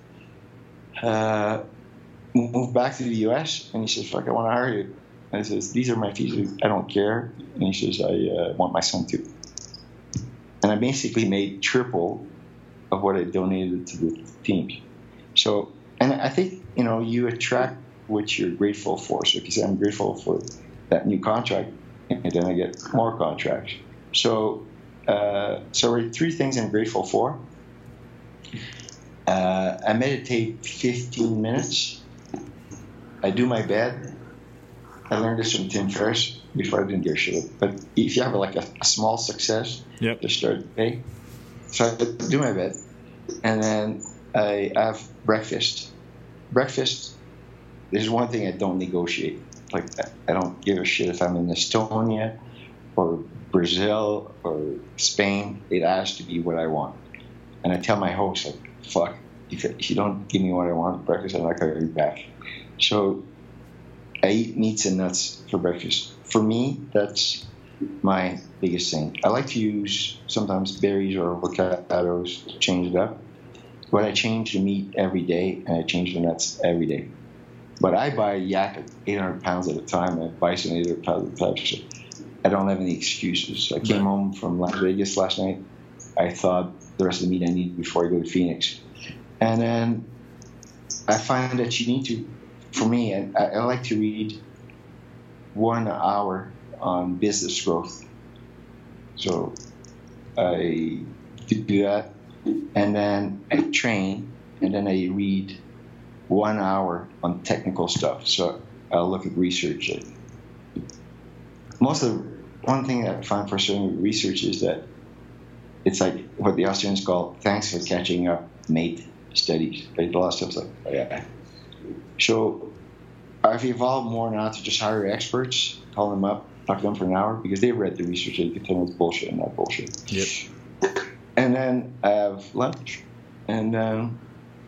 uh, moved back to the U S, and he says, fuck, I want to hire you. And he says, these are my fees. I don't care. And he says, I uh, want my son too. And I basically made triple of what I donated to the teams. So, and I think, you know, you attract what you're grateful for. So if you say, I'm grateful for that new contract, and then I get more contracts. So, uh, so there are three things I'm grateful for. Uh, I meditate fifteen minutes. I do my bed. I learned this from Tim Ferriss before I didn't give a shit. But if you have like a, a small success yep. to start the day, so I do my bed, and then I have breakfast. Breakfast, there's one thing I don't negotiate. Like I don't give a shit if I'm in Estonia or Brazil or Spain. It has to be what I want. And I tell my host, like, fuck, if, if you don't give me what I want for breakfast, I'm not going to be back. So I eat meats and nuts for breakfast. For me, that's my biggest thing. I like to use sometimes berries or avocados to change it up. But I change the meat every day, and I change the nuts every day. But I buy yak at eight hundred pounds at a time, and bison eight hundred pounds at a time. So I don't have any excuses. I came home from Las Vegas last night. I thought the rest of the meat I need before I go to Phoenix. And then I find that you need to, for me, I, I like to read one hour on business growth. So I do that, and then I train, and then I read one hour on technical stuff. So I'll look at research. Most of the, one thing I find frustrating with research is that it's like what the Australians call "thanks for catching up, mate" studies. Right? A lot of stuff's like, oh, yeah. So I've evolved more now to just hire experts, call them up, talk to them for an hour because they've read the research. They can tell me it's bullshit and not bullshit. Yep. And then I have lunch, and um,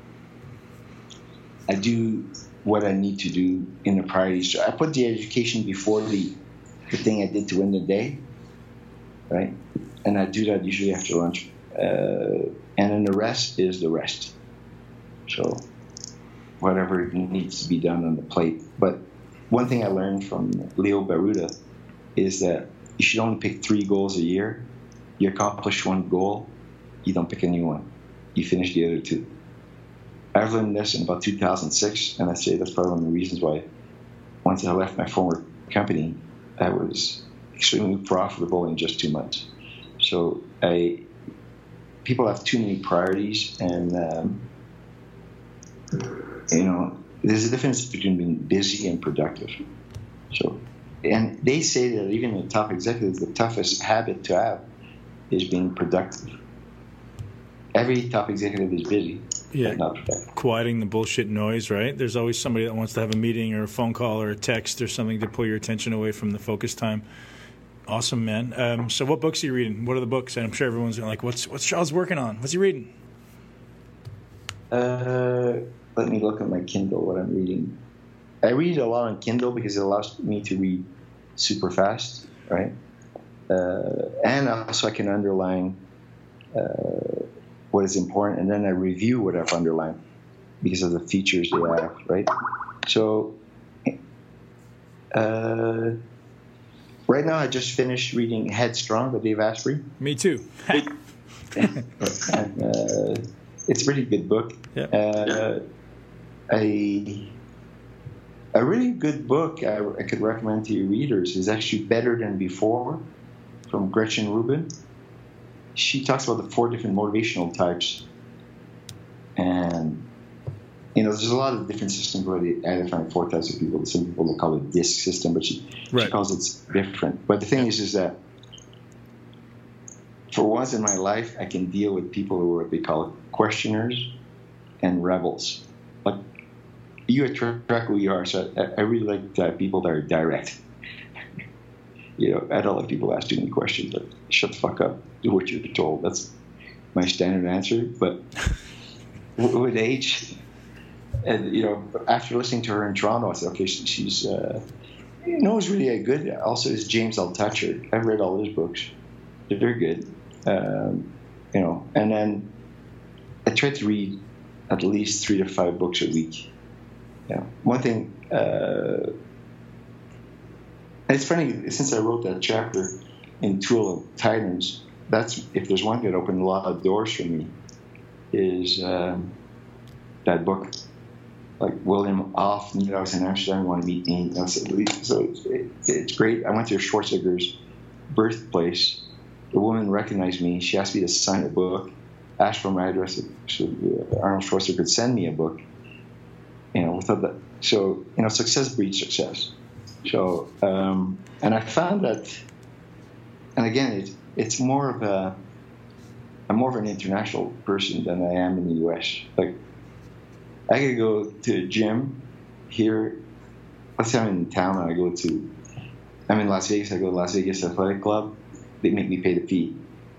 I do what I need to do in the priorities. So I put the education before the the thing I did to win the day, right? And I do that usually after lunch. Uh, and then the rest is the rest. So whatever needs to be done on the plate. But one thing I learned from Leo Baruda is that you should only pick three goals a year. You accomplish one goal, you don't pick a new one. You finish the other two. I've learned this in about two thousand six, and I say that's probably one of the reasons why once I left my former company, I was extremely profitable in just two months. So I, people have too many priorities, and um, you know, there's a difference between being busy and productive. So, and they say that even the top executives, the toughest habit to have is being productive. Every top executive is busy. Yeah, quieting the bullshit noise, right? There's always somebody that wants to have a meeting or a phone call or a text or something to pull your attention away from the focus time. Awesome, man. Um, so what books are you reading? What are the books? And I'm sure everyone's like, what's what's Charles working on? What's he reading? Uh, let me look at my Kindle, what I'm reading. I read a lot on Kindle because it allows me to read super fast, right? Uh, and also I can underline uh, what is important, and then I review what I've underlined because of the features they have, right? So uh, right now I just finished reading Headstrong by Dave Asprey. Me too. and, uh, it's a pretty good book. Yeah. Uh, a, a really good book I, I could recommend to your readers is actually Better Than Before from Gretchen Rubin. She talks about the four different motivational types. And, you know, there's a lot of different systems where they identify four types of people. Some people will call it DISC system, but she, right. she calls it different. But the thing is, is that for once in my life, I can deal with people who are what they call it questioners and rebels. Like, you attract who you are, so I, I really like uh, people that are direct. You know, I don't like people who ask too many questions. Like, shut the fuck up, do what you're told. That's my standard answer. But with age, and you know, after listening to her in Toronto, I said, okay, she's uh, you know, it's really a good. Also, is James Altucher. I've read all his books; they're good. Um, you know, and then I try to read at least three to five books a week. You know, one thing. Uh, And it's funny, since I wrote that chapter in Tool of Titans, that's, if there's one that opened a lot of doors for me, is um, that book. Like William Off, you know, I was in Amsterdam, want to meet me. You know, so it's, it, it's great. I went to Schwarzenegger's birthplace. The woman recognized me. She asked me to sign a book, asked for my address so Arnold Schwarzenegger could send me a book. You know, without that. So, you know, success breeds success. So, um, and I found that, and again, it's, it's more of a, I'm more of an international person than I am in the U S. Like, I could go to a gym here. Let's say I'm in town and I go to, I'm in Las Vegas, I go to Las Vegas Athletic Club. They make me pay the fee.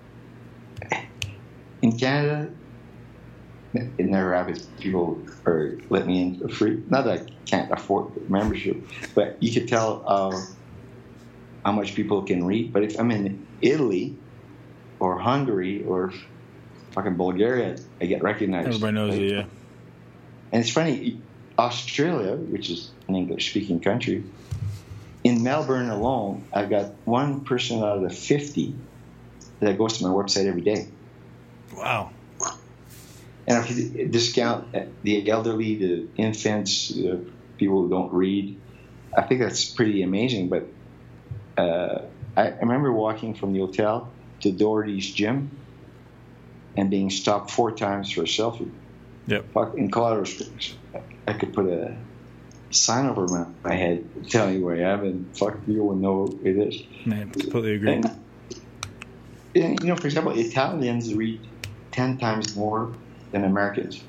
In Canada, it never happens. People are let me in for free. Not that I can't afford membership, but you could tell uh, how much people can read. But if I'm in Italy or Hungary or fucking Bulgaria, I get recognized. Everybody knows right? it, yeah. And it's funny, Australia, which is an English-speaking country, in Melbourne alone, I've got one person out of the fifty that goes to my website every day. Wow. And if you discount the elderly, the infants, the people who don't read, I think that's pretty amazing. But uh, I, I remember walking from the hotel to Doherty's gym and being stopped four times for a selfie. Yep. In Colorado Springs, I could put a sign over my, my head telling you where I am, and fuck, people would know who it is. Man, completely agree. And, you know, for example, Italians read ten times more than Americans.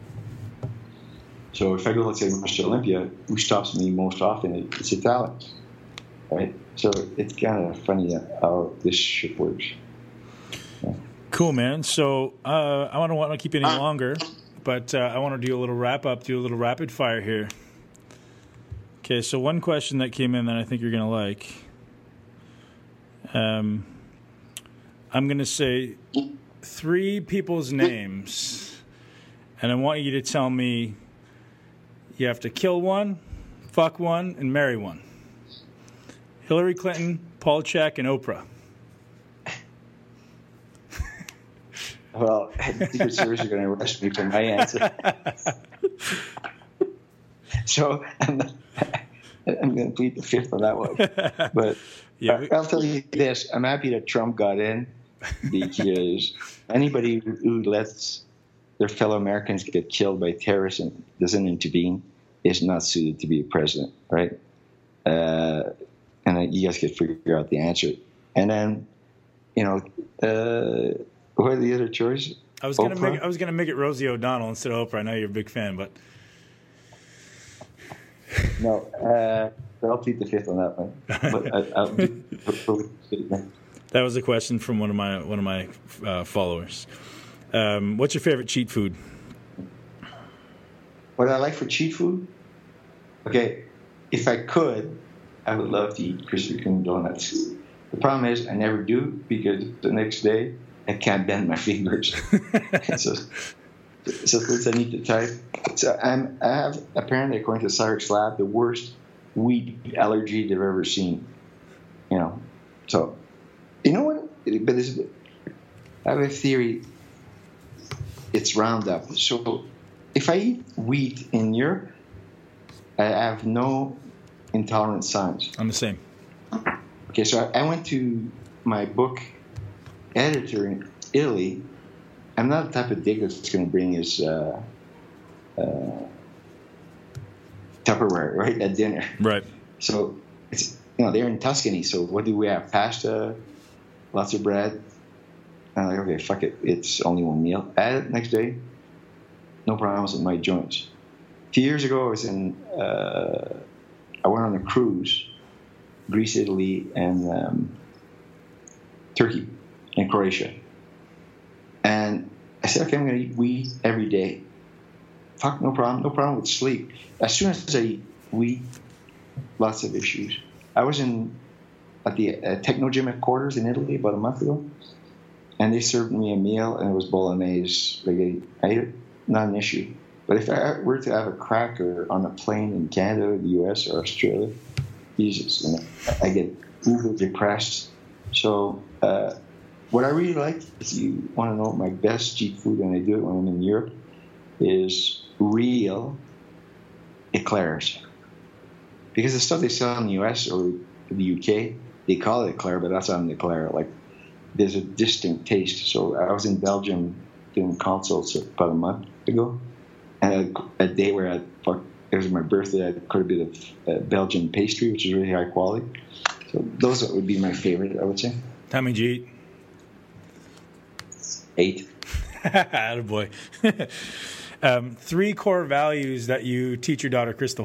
So if I go, let's say, to Olympia, who stops me most often? It's Italians, right? So it's kind of funny how this shit works. Yeah. Cool, man. So uh, I don't want to keep you any longer, but uh, I want to do a little wrap up, do a little rapid fire here. Okay, so one question that came in that I think you're going to like. Um, I'm going to say three people's names, and I want you to tell me you have to kill one, fuck one, and marry one. Hillary Clinton, Paul Chek, and Oprah. Well, Secret Service are going to arrest me for my answer. So I'm, not, I'm going to plead the fifth on that one. But yeah, I'll tell you this. I'm happy that Trump got in, because anybody who lets their fellow Americans get killed by terrorists and doesn't intervene is not suited to be a president, right? Uh, and you guys could figure out the answer. And then, you know, uh, what are the other choices? I was gonna make I was gonna make it Rosie O'Donnell instead of Oprah. I know you're a big fan, but no, uh, I'll plead the fifth on that one. But I, I'll do, that was a question from one of my one of my uh, followers. Um, what's your favorite cheat food? What I like for cheat food? Okay, if I could, I would love to eat Krispy Kreme donuts. The problem is I never do, because the next day I can't bend my fingers. so, so since I need to type, so I'm, I have apparently, according to Cyrix Lab, the worst wheat allergy they've ever seen. You know, so you know what? But it's, I have a theory. It's Roundup. So if I eat wheat in Europe, I have no intolerant signs. I'm the same. Okay, so I, I went to my book editor in Italy. I'm not the type of dick that's going to bring his uh, uh, Tupperware, right, at dinner. Right. So it's, you know, they're in Tuscany. So what do we have? Pasta, lots of bread. I'm like, okay, fuck it. It's only one meal. Add it next day. No problems with my joints. A few years ago, I was in. Uh, I went on a cruise, Greece, Italy, and um, Turkey, and Croatia. And I said, okay, I'm going to eat wheat every day. Fuck, no problem. No problem with sleep. As soon as I eat wheat, lots of issues. I was in at the uh, Techno Gym at Quarters in Italy about a month ago, and they served me a meal, and it was bolognese. Like I, I ate it, not an issue. But if I were to have a cracker on a plane in Canada, the U S, or Australia, Jesus, you know, I get uber depressed. So uh, what I really like, if you want to know my best cheap food, and I do it when I'm in Europe, is real eclairs. Because the stuff they sell in the U S or the U K, they call it eclair, but that's not an eclair. Like, there's a distinct taste. So I was in Belgium doing consults about a month ago, and a, a day where I fuck, it was my birthday. I had quite a bit of uh, Belgian pastry, which is really high quality. So those would be my favorite, I would say. How many did you eat? Eight. Attaboy. um, three core values that you teach your daughter, Crystal.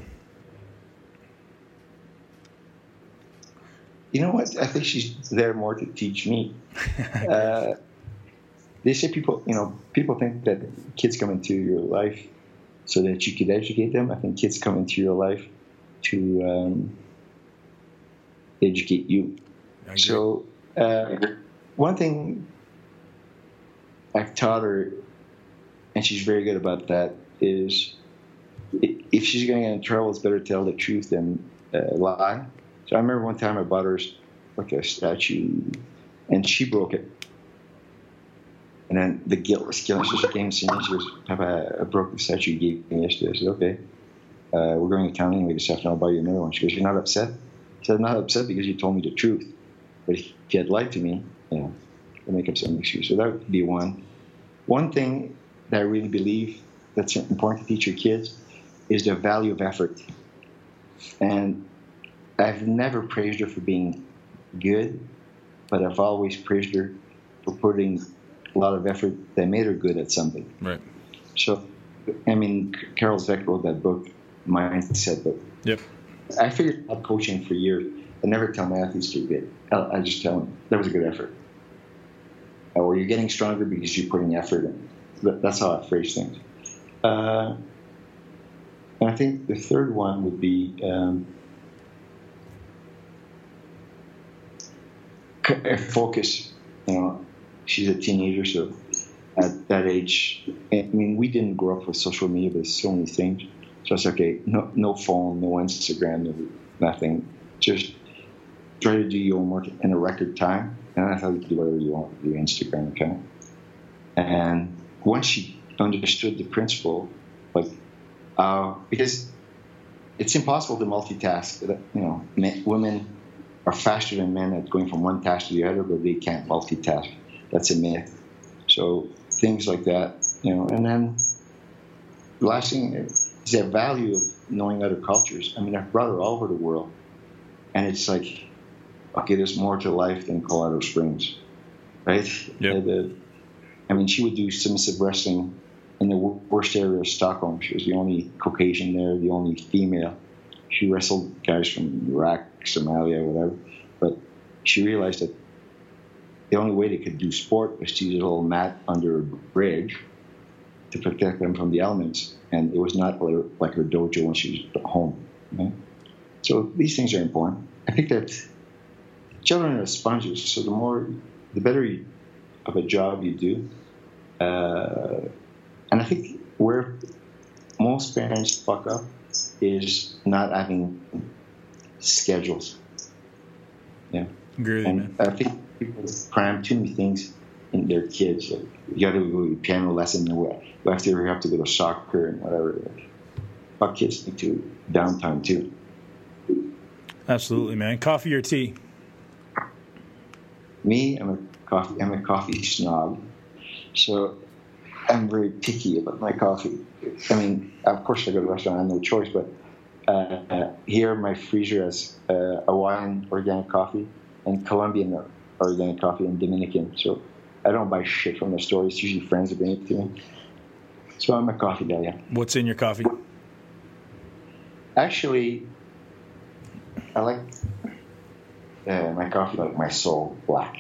You know what? I think she's there more to teach me. Uh, they say people, you know, people think that kids come into your life so that you could educate them. I think kids come into your life to um, educate you. So uh, one thing I've taught her, and she's very good about that, is if she's going to get in trouble, it's better to tell the truth than uh, lie. So I remember one time I bought her like a statue, and she broke it. And then the guilt was killing. So she came to me. She goes, Papa, I broke the statue you gave me yesterday. I said, okay. Uh, we're going to town anyway this afternoon. I'll buy you another one. She goes, you're not upset? I said, I'm not upset because you told me the truth. But if you had lied to me, you know, I'll make up some excuse. So that would be one. One thing that I really believe that's important to teach your kids is the value of effort. And I've never praised her for being good, but I've always praised her were putting a lot of effort that made her good at something. Right. So, I mean, Carol Dweck wrote that book, Mindset, but yep. I figured out coaching for years. I never tell my athletes to get. I just tell them that was a good effort, or you're getting stronger because you're putting effort in. That's how I phrase things. Uh, and I think the third one would be um, focus. You know, she's a teenager, so at that age, I mean, we didn't grow up with social media, but so many things. So it's okay, no, no phone, no Instagram, no, nothing. Just try to do your homework in a record time, and that's how you do whatever you want to do, Instagram account. And once she understood the principle, like, uh, because it's impossible to multitask. You know, men, women are faster than men at going from one task to the other, but they can't multitask. That's a myth. So things like that, you know. And then the last thing is the value of knowing other cultures. I mean, I've brought her all over the world, and it's like, okay, there's more to life than Colorado Springs, right? Yep. The, I mean, she would do submissive wrestling in the worst area of Stockholm. She was the only Caucasian there, the only female. She wrestled guys from Iraq, Somalia, whatever. But she realized that the only way they could do sport was to use a little mat under a bridge to protect them from the elements. And it was not like her dojo when she was home. Right? So these things are important. I think that children are sponges. So the more, the better you, of a job you do. Uh, and I think where most parents fuck up is not having schedules. Yeah. Agree with and you, man. I think people cram too many things in their kids. Like, you got to go to piano lesson, or you have to, you have to go to soccer and whatever. Like, our kids need to downtime too. Absolutely, man. Coffee or tea? Me, I'm a coffee. I'm a coffee snob, so I'm very picky about my coffee. I mean, of course, I go to a restaurant, I have no choice, but uh, uh, here my freezer has uh, Hawaiian organic coffee and Colombian organic coffee and Dominican. So I don't buy shit from the store. It's usually friends that bring it to me. So I'm a coffee guy, yeah. What's in your coffee? Actually, I like uh, my coffee like my soul black.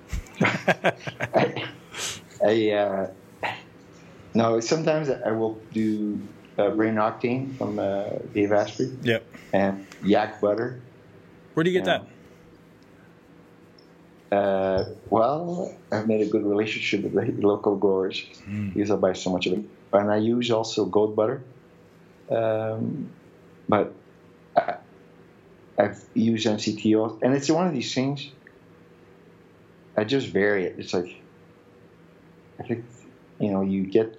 I, I uh, no, sometimes I will do uh, Brain Octane from uh, Dave Asprey. Yep. And yak butter. Where do you get and, that? Uh, well, I've made a good relationship with the local growers mm. because I buy so much of it. And I use also goat butter. Um, but I, I've used M C T oil. And it's one of these things, I just vary it. It's like, I think, you know, you get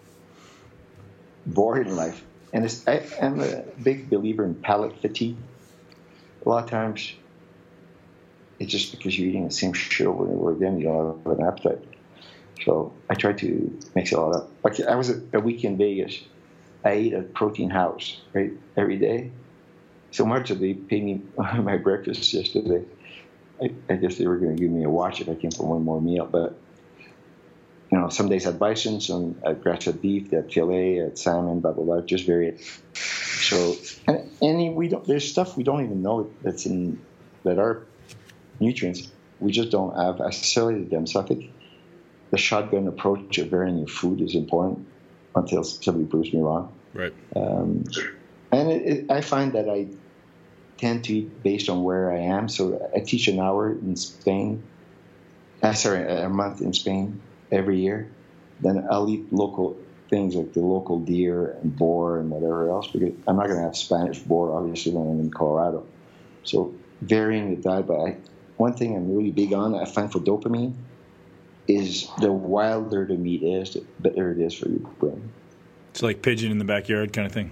bored in life. And it's, I, I'm a big believer in palate fatigue. A lot of times, it's just because you're eating the same shit over and over again, you don't have an appetite. So I try to mix it all up. Like I was a, a week in Vegas. I ate at Protein House, right, every day. So much that they paid me my breakfast yesterday. I, I guess they were going to give me a watch if I came for one more meal. But, you know, some days I had bison, some I had grass-fed beef, I had filet, I had salmon, blah, blah, blah. Just vary it. So, and, and we don't, there's stuff we don't even know that's in, that are nutrients. We just don't have assimilated them. So I think the shotgun approach of varying your food is important until somebody proves me wrong. Right. Um, and it, it, I find that I tend to eat based on where I am. So I teach an hour in Spain, uh, sorry, a month in Spain every year. Then I'll eat local things like the local deer and boar and whatever else, because I'm not going to have Spanish boar, obviously, when I'm in Colorado. So varying the diet. But I, one thing I'm really big on, I find for dopamine, is the wilder the meat is, the better it is for your brain. It's like pigeon in the backyard kind of thing.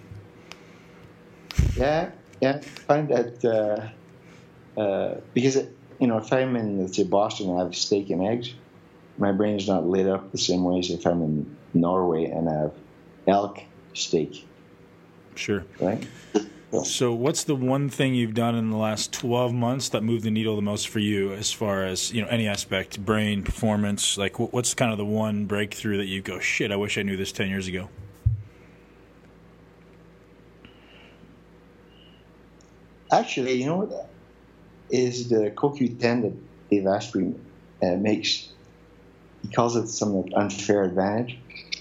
Yeah, yeah. I find that uh, uh, because, it, you know, if I'm in, let's say, Boston and I have steak and eggs, my brain is not lit up the same way as if I'm in Norway and I have elk steak. Sure. Right? So what's the one thing you've done in the last twelve months that moved the needle the most for you as far as, you know, any aspect, brain, performance? Like, what's kind of the one breakthrough that you go, shit, I wish I knew this ten years ago? Actually, you know what? Is the C O Q ten that Dave Asprey uh, makes, he calls it some like unfair advantage.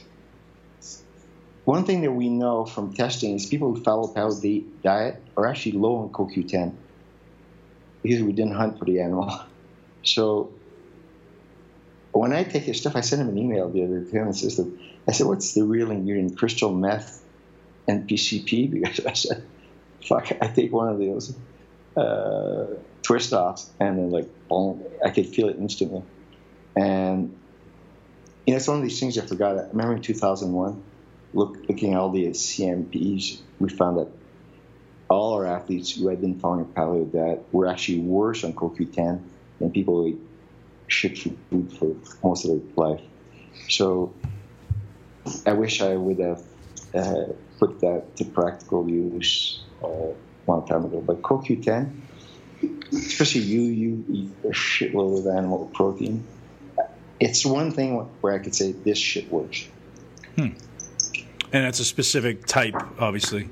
One thing that we know from testing is people who follow paleo diet are actually low on C O Q ten because we didn't hunt for the animal. So when I take his stuff, I sent him an email the other day to him and says that, I said, what's the real ingredient? Crystal meth and P C P? Because I said, fuck, I take one of those uh, twist offs and then like, boom, I could feel it instantly. And you know, it's one of these things I forgot. I remember in two thousand one, look, looking at all the C M Ps, we found that all our athletes who had been following a paleo diet were actually worse on C O Q ten than people who ate shit food for most of their life. So I wish I would have uh, put that to practical use uh, a long time ago. But C O Q ten, especially you, you eat a shitload of animal protein. It's one thing where I could say this shit works. Hmm. And it's a specific type, obviously.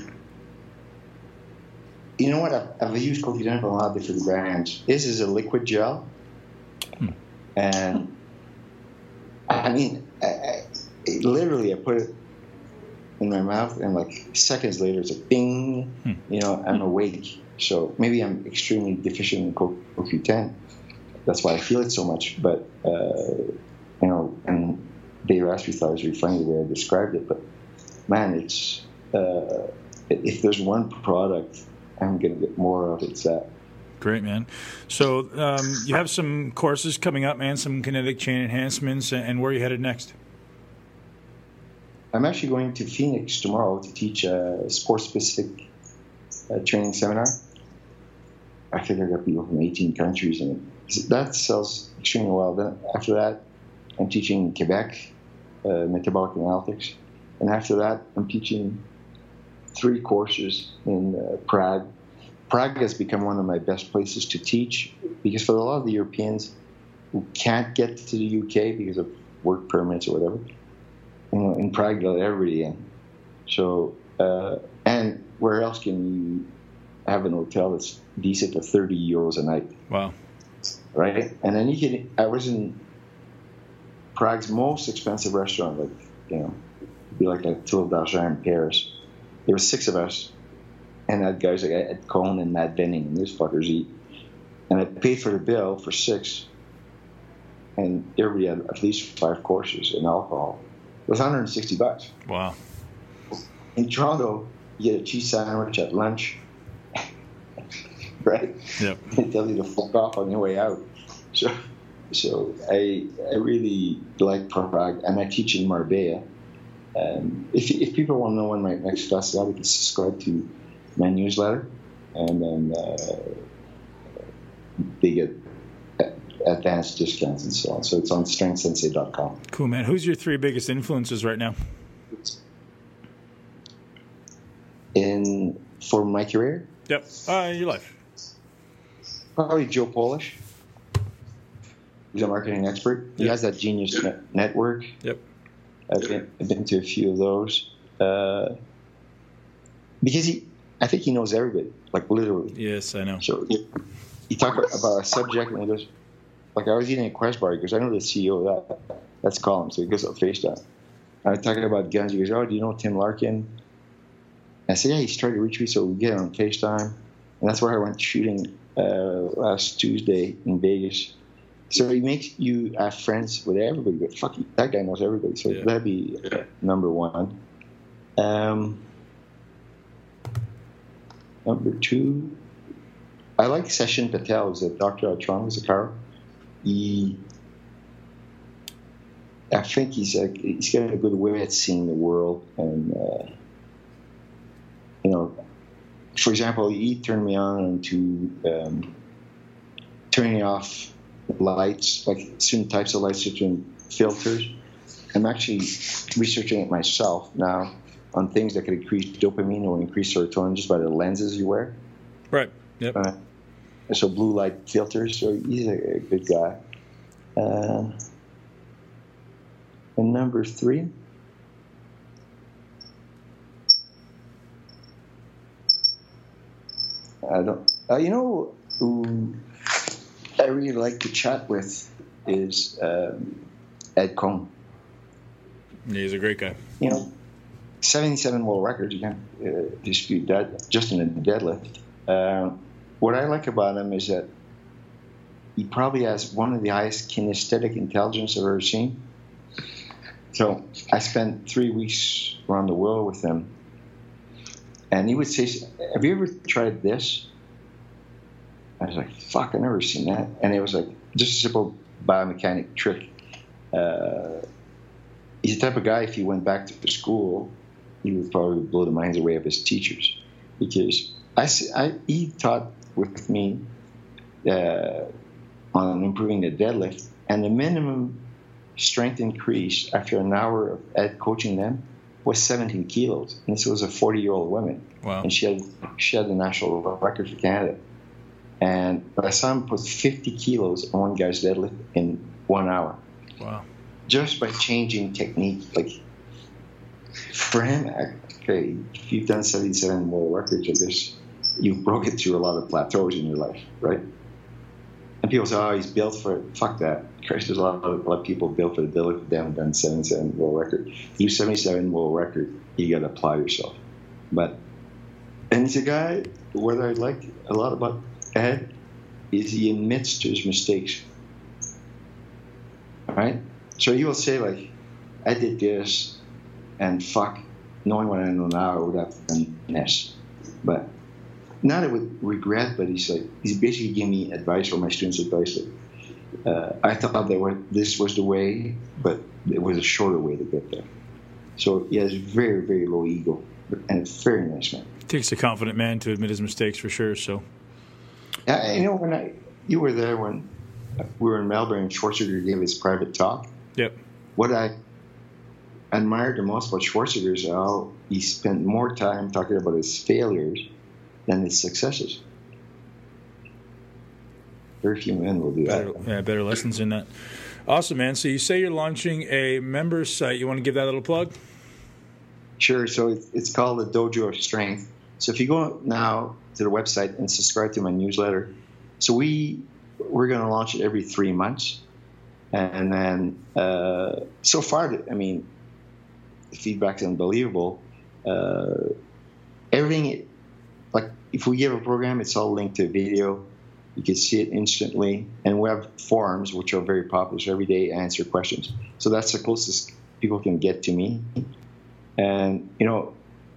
You know what? I've, I've used C O Q ten for a lot of different brands. This is a liquid gel. Hmm. And, I mean, I, I, it, literally, I put it in my mouth, and like seconds later, it's a bing. Hmm. You know, I'm awake. So maybe I'm extremely deficient in C O Q ten. That's why I feel it so much. But, uh, you know, and Dave Asprey thought it was really funny the way I described it. But, man, it's uh, if there's one product I'm going to get more of, it's that. Great, man. So um, you have some courses coming up, man, some kinetic chain enhancements, and where are you headed next? I'm actually going to Phoenix tomorrow to teach a sport-specific uh, training seminar. I figure I got people from eighteen countries, and that sells extremely well. Then after that, I'm teaching in Quebec, uh, metabolic analytics. And after that, I'm teaching three courses in uh, Prague. Prague has become one of my best places to teach because for a lot of the Europeans who can't get to the U K because of work permits or whatever, you know, in Prague they'll let everybody in. So, uh, and where else can you have an hotel that's decent for thirty euros a night? Wow. Right? And then you can, I was in Prague's most expensive restaurant, like, you know, it'd be like a Tour d'Argent in Paris. There were six of us, and I had guys like Ed Cohn and Matt Benning, and these fuckers eat. And I paid for the bill for six, and everybody had at least five courses and alcohol. It was one hundred sixty bucks. Wow. In Toronto, you get a cheese sandwich at lunch, right? Yep. They tell you to fuck off on your way out. So, so I I really like Prague, and I teach in Marbella. Um, if if people want to know when my next class is, they can subscribe to my newsletter, and then uh, they get advanced discounts and so on. So it's on strength sensei dot com. Cool, man. Who's your three biggest influences right now? In for my career? Yep. Uh, your life. Probably Joe Polish. He's a marketing expert. He Yep. has that Genius net- network. Yep. I've been, I've been to a few of those. Uh, because he, I think he knows everybody, like literally. Yes, I know. So you, you talk about a subject, and he goes, like I was eating at Quest Bar, he goes, I know the C E O of that. Let's call him. So he goes up FaceTime. I was talking about guns. He goes, oh, do you know Tim Larkin? I said, yeah, he's trying to reach me, so we get on FaceTime. And that's where I went shooting uh, last Tuesday in Vegas. So he makes you have friends with everybody. But fuck, that guy knows everybody. So Yeah. that'd be uh, number one. Um, number two, I like Session Patel. He's a Doctor Atron, he's a car. He, I think he's a, he's got a good way at seeing the world. And, uh, you know, for example, he turned me on to um, turning off lights, like certain types of lights, certain filters. I'm actually researching it myself now on things that could increase dopamine or increase serotonin just by the lenses you wear. Right. Yep. Uh, so blue light filters. So he's a, a good guy. Uh, and number three. I don't. Uh, you know who I really like to chat with is um, Ed Coan. Yeah, he's a great guy. You know, seventy-seven world records. You can't uh, dispute that. Just in a deadlift. Uh, what I like about him is that he probably has one of the highest kinesthetic intelligence I've ever seen. So I spent three weeks around the world with him. And he would say, have you ever tried this? I was like, fuck, I've never seen that. And it was like just a simple biomechanic trick. Uh, he's the type of guy, if he went back to school, he would probably blow the minds away of his teachers. Because I, I, he taught with me uh, on improving the deadlift. And the minimum strength increase after an hour of Ed coaching them was seventeen kilos, and this was a forty-year-old woman. Wow. And she had she had the national record for Canada. And I saw him put fifty kilos on one guy's deadlift in one hour. Wow. Just by changing technique. Like, for him, okay, if you've done seventy-seven world records, I guess you've broken through a lot of plateaus in your life, right? And people say, oh, he's built for it. Fuck that. Christ, there's a lot, of, a lot of people built for the deadlift. They haven't done seventy-seven world record. You seventy-seven world record, you got to apply yourself. But, and he's a guy, what I like a lot about Ed is he admits to his mistakes. All right? So he will say, like, I did this, and fuck, knowing what I know now, I would have done this. But not I would regret, but he's like, he's basically giving me advice, or my students advice. Like, uh, I thought that were, this was the way, but it was a shorter way to get there. So he has very, very low ego, and a very nice man. It takes a confident man to admit his mistakes, for sure. So, yeah, you know, when I you were there when we were in Melbourne, Schwarzenegger gave his private talk. Yep. What I admired the most about Schwarzenegger is how he spent more time talking about his failures than his successes. Very few men will do better, that. Yeah, better lessons in that. Awesome, man. So you say you're launching a members site. You want to give that a little plug? Sure. So it's called the Dojo of Strength. So if you go now to the website and subscribe to my newsletter, so we we're going to launch it every three months, and then uh, so far, I mean, the feedback is unbelievable. Uh, everything, like if we give a program, it's all linked to video. You can see it instantly, and we have forums which are very popular. So every day, I answer questions. So that's the closest people can get to me. And you know,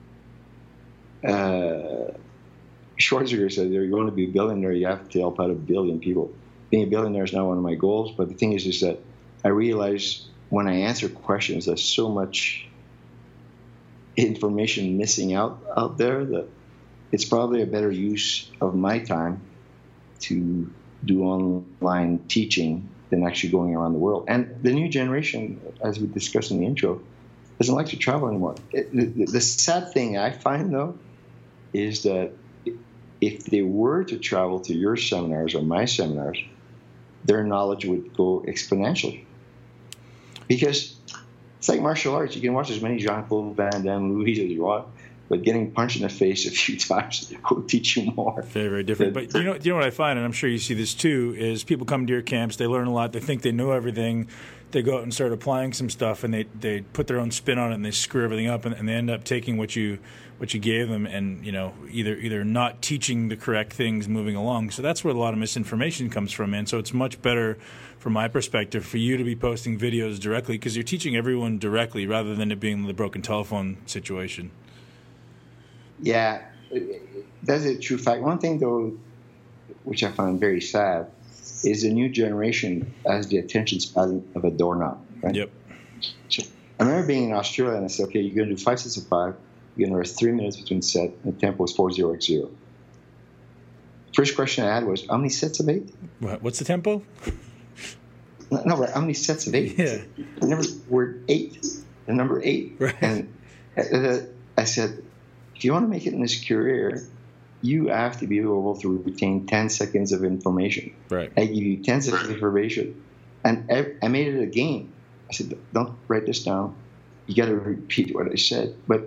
uh, Schwarzenegger said, "You're going to be a billionaire. You have to help out a billion people." Being a billionaire is not one of my goals, but the thing is, is that I realize when I answer questions, there's so much information missing out out there that it's probably a better use of my time to do online teaching than actually going around the world. And the new generation, as we discussed in the intro, doesn't like to travel anymore. It, the, the sad thing I find, though, is that if they were to travel to your seminars or my seminars, their knowledge would go exponentially. Because it's like martial arts. You can watch as many Jean-Claude Van Damme movies as you want, but getting punched in the face a few times will teach you more. Very, very different. But you know, you know what I find, and I'm sure you see this too, is people come to your camps, they learn a lot, they think they know everything, they go out and start applying some stuff, and they, they put their own spin on it, and they screw everything up, and, and they end up taking what you what you gave them, and you know, either either not teaching the correct things moving along. So that's where a lot of misinformation comes from, man. So it's much better, from my perspective, for you to be posting videos directly, because you're teaching everyone directly rather than it being the broken telephone situation. Yeah, that's a true fact. One thing, though, which I find very sad, is the new generation has the attention span of a doorknob. Right? Yep. So I remember being in Australia, and I said, okay, you're going to do five sets of five. You're going to rest three minutes between set, and the tempo is four zero x zero. First question I had was, how many sets of eight? What, what's the tempo? No, no, right, how many sets of eight? Yeah. The number word eight. The number eight. Right. And the, I said, if you want to make it in this career, you have to be able to retain ten seconds of information. Right. I give you ten seconds of information. And I, I made it a game. I said, don't write this down. You got to repeat what I said. But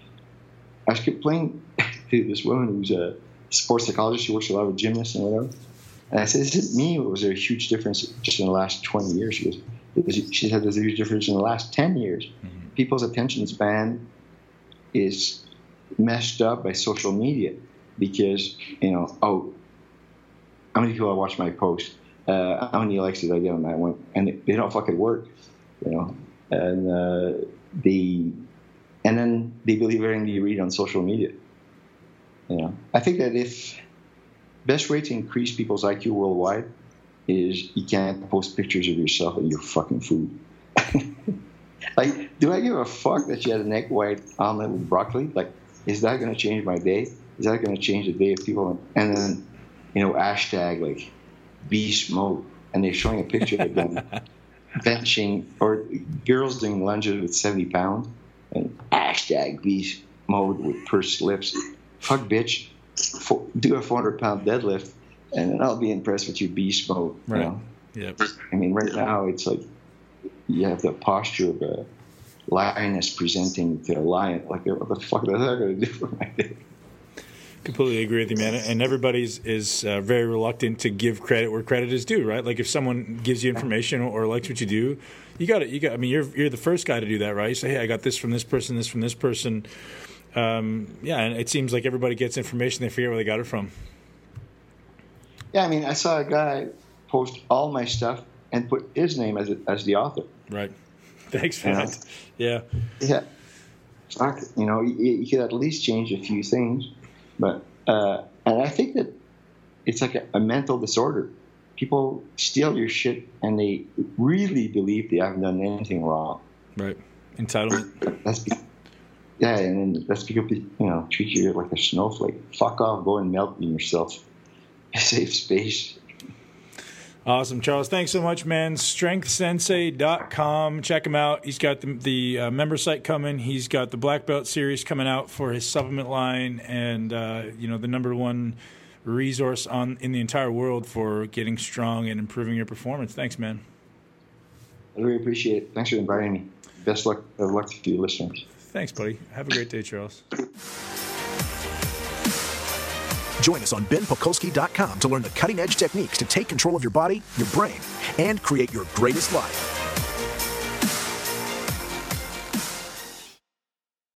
I was playing to this woman who's a sports psychologist. She works a lot with gymnasts and whatever. And I said, is it me, or was there a huge difference just in the last twenty years? She goes, she said there's a huge difference in the last ten years. Mm-hmm. People's attention span is messed up by social media because, you know, oh, how many people watch my post? Uh, how many likes did I get on that one? And they, they don't fucking work, you know. And uh, they, and then they believe everything you read on social media. You know, I think that if best way to increase people's I Q worldwide is you can't post pictures of yourself and your fucking food. Like, do I give a fuck that you had an egg white omelet with broccoli? Like, is that going to change my day? Is that going to change the day of people? And then, you know, hashtag like beast mode, and they're showing a picture of them benching, or girls doing lunges with seventy pounds, and hashtag beast mode with pursed lips. Fuck, bitch. For, do a four hundred pound deadlift, and then I'll be impressed with your beast mode. Right. You know? Yep. I mean, right now it's like you have the posture of a lioness presenting to a lion. Like, what the fuck is that going to do for my day? Completely agree with you, man. And everybody's is uh, very reluctant to give credit where credit is due, right? Like, if someone gives you information or likes what you do, you got it. You got. I mean, you're you're the first guy to do that, right? You say, hey, I got this from this person, this from this person. Um, yeah, and it seems like everybody gets information, they forget where they got it from. Yeah, I mean, I saw a guy post all my stuff and put his name as a, as the author. Right. Thanks for you that. Yeah. Yeah. Fuck, you know, you, you could at least change a few things, but uh, and I think that it's like a, a mental disorder. People steal your shit and they really believe they haven't done anything wrong. Right. Entitlement. That's be- yeah, and then that's because you know treat you like a snowflake. Fuck off, go and melt in yourself. Save space. Awesome, Charles. Thanks so much, man. strength sensei dot com. Check him out. He's got the, the uh, member site coming. He's got the Black Belt series coming out for his supplement line, and uh, you know the number one resource on in the entire world for getting strong and improving your performance. Thanks, man. I really appreciate it. Thanks for inviting me. Best luck, uh, luck to your listeners. Thanks, buddy. Have a great day, Charles. Join us on Ben Pakulski dot com to learn the cutting-edge techniques to take control of your body, your brain, and create your greatest life.